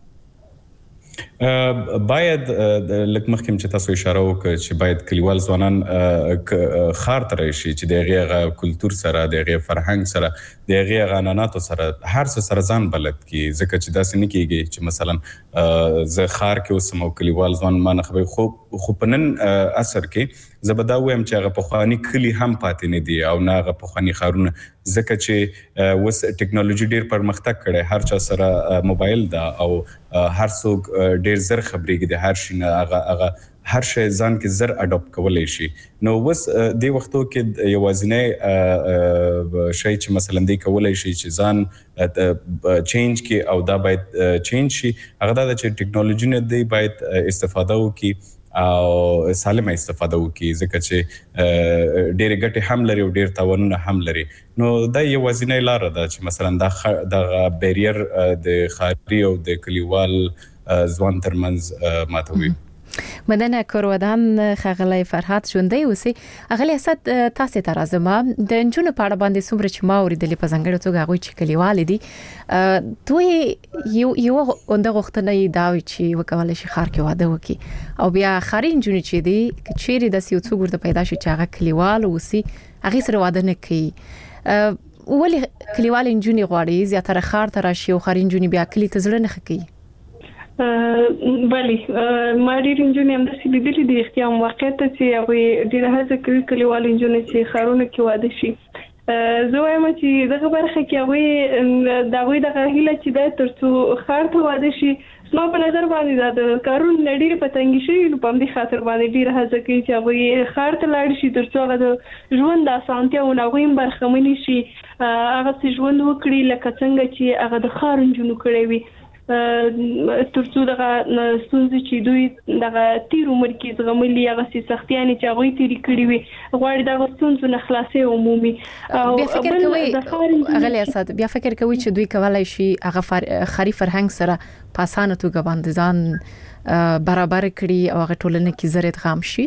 C: باید لکه مخکې چې تاسو اشاره وکړه چې باید کلیوال ځوانان خار ته راشي چې د هغه کلچر سره د هغه فرهنګ سره د هغه عنعناتو سره هر څه سره ځان بلد کی ځکه چې داسې نه کیږي چې مثلا زه خار کې اوسم او کلیوال ځوان ما نه خبرې خو خو په نن اثر کې زبدا وایم چې هغه په خواني کلی هم پاتې نه دي او نه هغه په خواني خارونه ځکه چې وس ټیکنالوژي ډیر پرمختګ کړي هر چا سره موبایل دا او هر څوک ډیر زر خبرېږي د هر شي نه هغه هغه هر شی ځان کې زر اډاپټ کولای شي نو وس د وختو کې یوازینی شی چې مثلا دی کولای شي چې ځان چینج کی او دا باید چینج شي هغه دا چې ټیکنالوژي نه دی باید استفاده وکړي او سالمه استفاده وکړي ځکه چې ډېر ګټه هم لري او ډېر تاوانونه هم لري نو دا یوازینی لار ده چې مثلا دا د بیریر د خاري او د کلیوال ځوان ترمنځ ماتوي
B: مدنه کورودان خغلی فرحات ژوندۍ اوسي اغلی اسد تاسو ته راځم د انجونو په اړه باندې څومره چې ما اوریدلې په ځانګړي توګه هغه چې کلیوال دي دوی یو یو اونده غوښتنه دا وی چې وکول شي خار کې واده وکي او بیا خاري انجونو چې دي چیرې د سیو څو ګرځي پیدا شي چې هغه کلیوال اوسي هغه سره واده نه کوي ولی کلیوال انجونی غواړي زیاتره خار ته راشي او خاري انجونی بیا کلی ته زړه نه کوي
D: بله ما ډېر انجونې هم داسې لیدلي دي اختیام واقعیت ته چې هغوی ډېره هڅه کوي کلیوال انجونې چې ښارونو کې واده شي زه وایم چې دغه برخه کې هغوی د هغوی دغه هیله چې دی تر څو ښار ته واده شي زما په نظر باندې دا د کارونه نه ډېرې په تنګي شوي نو په همدې خاطر باندې ډېره هڅه کوي چې هغوی ښار ته لاړ شي تر څو هغه د ژوند د اسانتیاوو نه هغوی هم برخمنې شي هغسې ژوند وکړي لکه څنګه چې هغه د ښار نجونو کړی وي تر څو دغه ستونزې چې دوی دغه تیر عمر کې زغملي هغه سختیانې چې هغوی تیرې کړي وي غواړي دغه ستونزو نه خلاصې عمومي
B: بیا فکر کوي اغلی اسد بیا فکر کوي چې دوی کولای شي هغه خاري فرهنګ سره په اسانه توګه باندې ځان برابر کړي او هغه ټولنه کې زر ادغام شي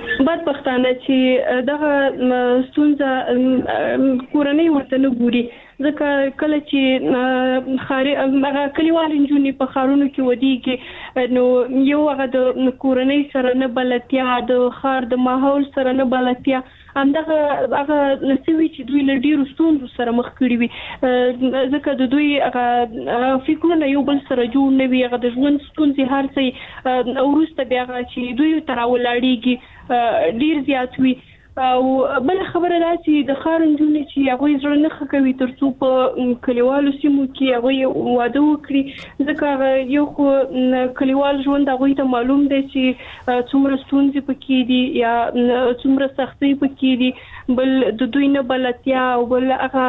D: بدبختانه چې دغه ستونزه کورنۍ ورته نه ګوري ځکه کله چې خاري هغه کلیوال انجونی په خارونو کې ودیږي نو یو هغه د کورنۍ سره نه بلتیا د خار د ماحول سره نه بلتیا همدغه هغه نسوي چې دوی له ډیرو ستونزو سره مخ کړي وي ځکه د دوی هغه فکرونه یو بل سره جوړ نه وي هغه د ژوند ستونزې هر څه وروسته بیا چې دوی تر ولاړیږي ډیر زیات وي او بل خبره دا چې د خار انجونې چې هغه زړه نه خکوي ترڅو په کلیوالو سیمو کې هغه واده وکړي ځکه یو خو کلیوال ژوند هغه ته معلوم دی چې څومره ستونزې پکې دي یا څومره سختۍ پکې دي بل د دوی نه بلتیا او بل هغه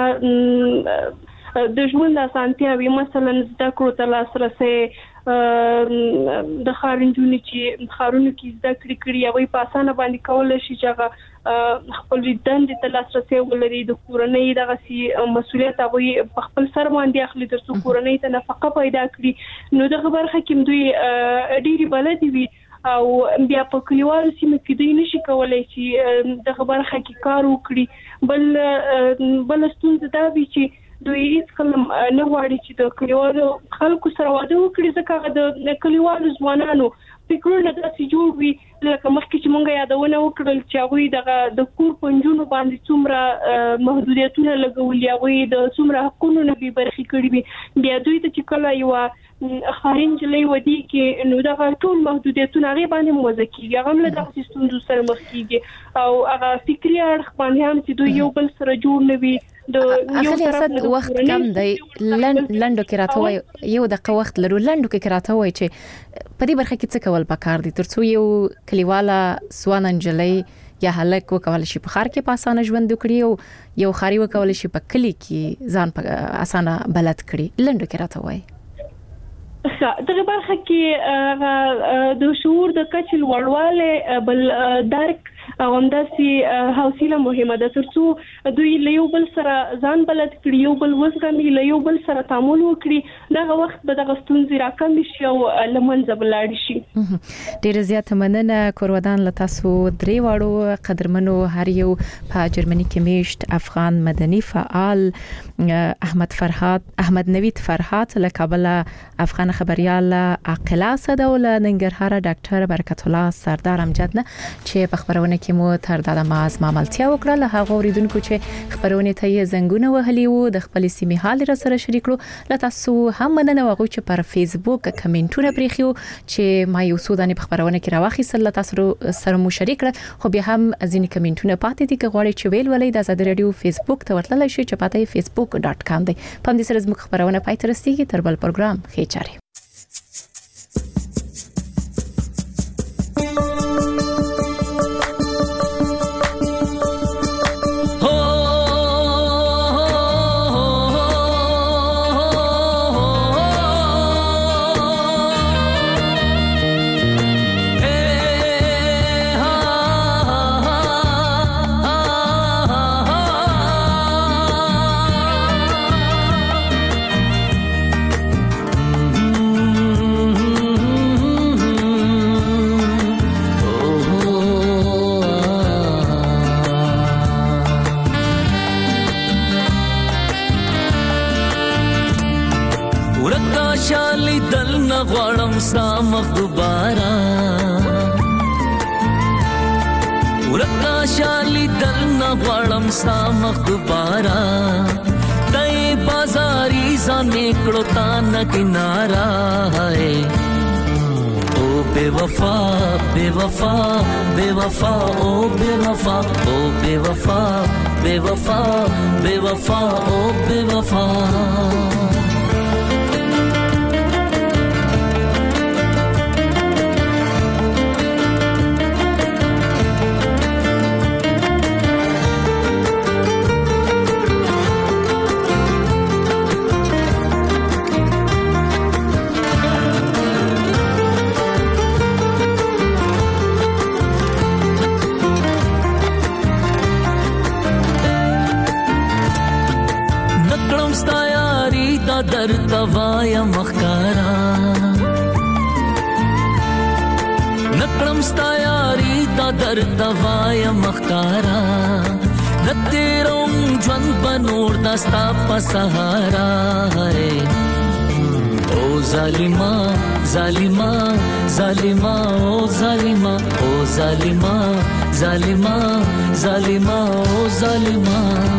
D: د ژوند اسانتیا وي مثلا زده کړو ته لاسرسي د خار انجونې چې خارونو کې زده کړې کړي هغه په اسانه باندې کولای شي چې هغه خپل دندې ته لاسرسي ولري د کورنۍ دغه سي مسولیت هغه په خپل سر باندې اخلي ترڅو کورنۍ ته نفقه پیدا کړي نو دغه برخه کې دوی ډېری بلد وي او بیا په کلیوالو سیمو کې دوی نشي کولای چې دغه برخه کې کار وکړي بل بل ستونزه دا وي چې دوی هیڅ کله نه غواړي چې د کلیوالو خلکو سره واده وکړي ځکه د کلیوالو ځوانانو فکرونه داسې جوړ وي لکه مخکې چې مونږ یادونه وکړل چې هغوی دغه د کور په نجونو باندې څومره محدودیتونه لګولي هغوی د څومره حقونو نه بې برخې کړي وي بیا دوی ته چې کله یوه خاري نجلۍ ودیږي نو دغه ټول محدودیتونه هغې باندې موضوع کېږي هغه هم له دغسې ستونزو سره مخ کېږي او هغه فکري اړخ باندې هم چې دوی یو بل سره جوړ نه وي
B: اخلي اسد وخت کم دی لنډو کې راته وای یو دقیقه وخت لرو لنډو کې راته وای چې په دې برخه کې څه کول پکار دي ترڅو یو کلیواله سوان انجلۍ یا هلک وکول شي په خار کې په اسانه ژوند وکړي او یو خاري وکول شي په کلی کې ځان په اسانه بلد کړي لنډو کې راته وای
D: دغه برخه کې د شعور د کچې لوړوالی بل درک او همداسې حوصله مهمه ده ترڅو دوی له یو بل سره ځان بلد کړي یو بل وزغمي له یو بل سره تعامل وکړي دغه وخت به دغه ستونزې راکمې شي او له منځه به لاړې شي
B: ډېره زیاته مننه کورودان له تاسو درې واړو قدرمنو هر یو په جرمني کې میشت افغان مدني فعال احمد فرهاد احمد نوید فرهاد له کابل افغان خبريال عاقله صدول ننګرهار ډاکټر برکت الله سردار امجد نه چې په خبرونه کې مو تر دا ماز ماملتیا وکړه له هغه اوریدونکو چې خبرونه ته یې زنګونه وهلي وو د خپل سیمې حال را سره شریک کړو له تاسو هم مننه وغو چې پر فیسبوک کمنټونه پریخیو چې ما یو سوداني په خبرونه کې راوخیسل له تاسو سره مو شریک کړ خو بیا هم ځینې کمنټونه پاتې دي چې غواړي چې ویل ولې د آزاد رادیو فیسبوک ته ورتللی شي چې پاتې فیسبوک ډاټ کام دی په دې سره زموږ خبرونه پای ته رسیدي تر بل پروګرام ښه چاري
J: غواړم سامخ دوباره ورکا شالی دل نه غواړم سامخ دوباره دای بازاري ځان کړو تا نه کنارا ہے او بے وفا بے وفا بے وفا او بے وفا او بے وفا بے وفا بے وفا او بے وفا در توایا مخکارا نکړم ستا یاري دا در توایا مخکارا نتیروم ژوند بنور دستا په سهارا ہے او ظالما ظالما ظالما او ظالما او ظالما ظالما ظالما او ظالما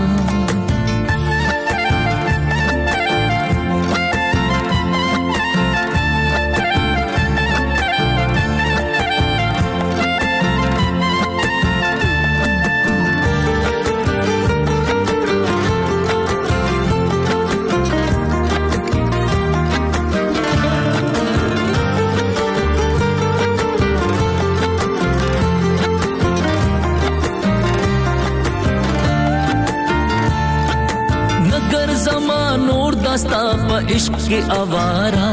J: دستا پا عشق کے آوارا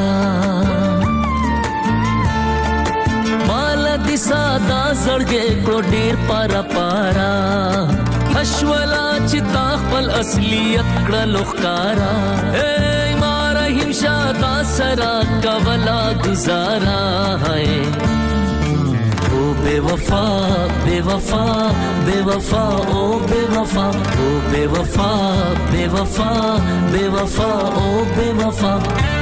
J: مالا دی سادا زڑگے کو ڈیر پارا پارا حشولا چتا خپل اصلیت کڑلو خکارا اے مارا ہمشا دا سرا کولا گزارا ہے بے وفا بے وفا بے وفا او بے وفا او بے وفا بے وفا بے وفا او بے وفا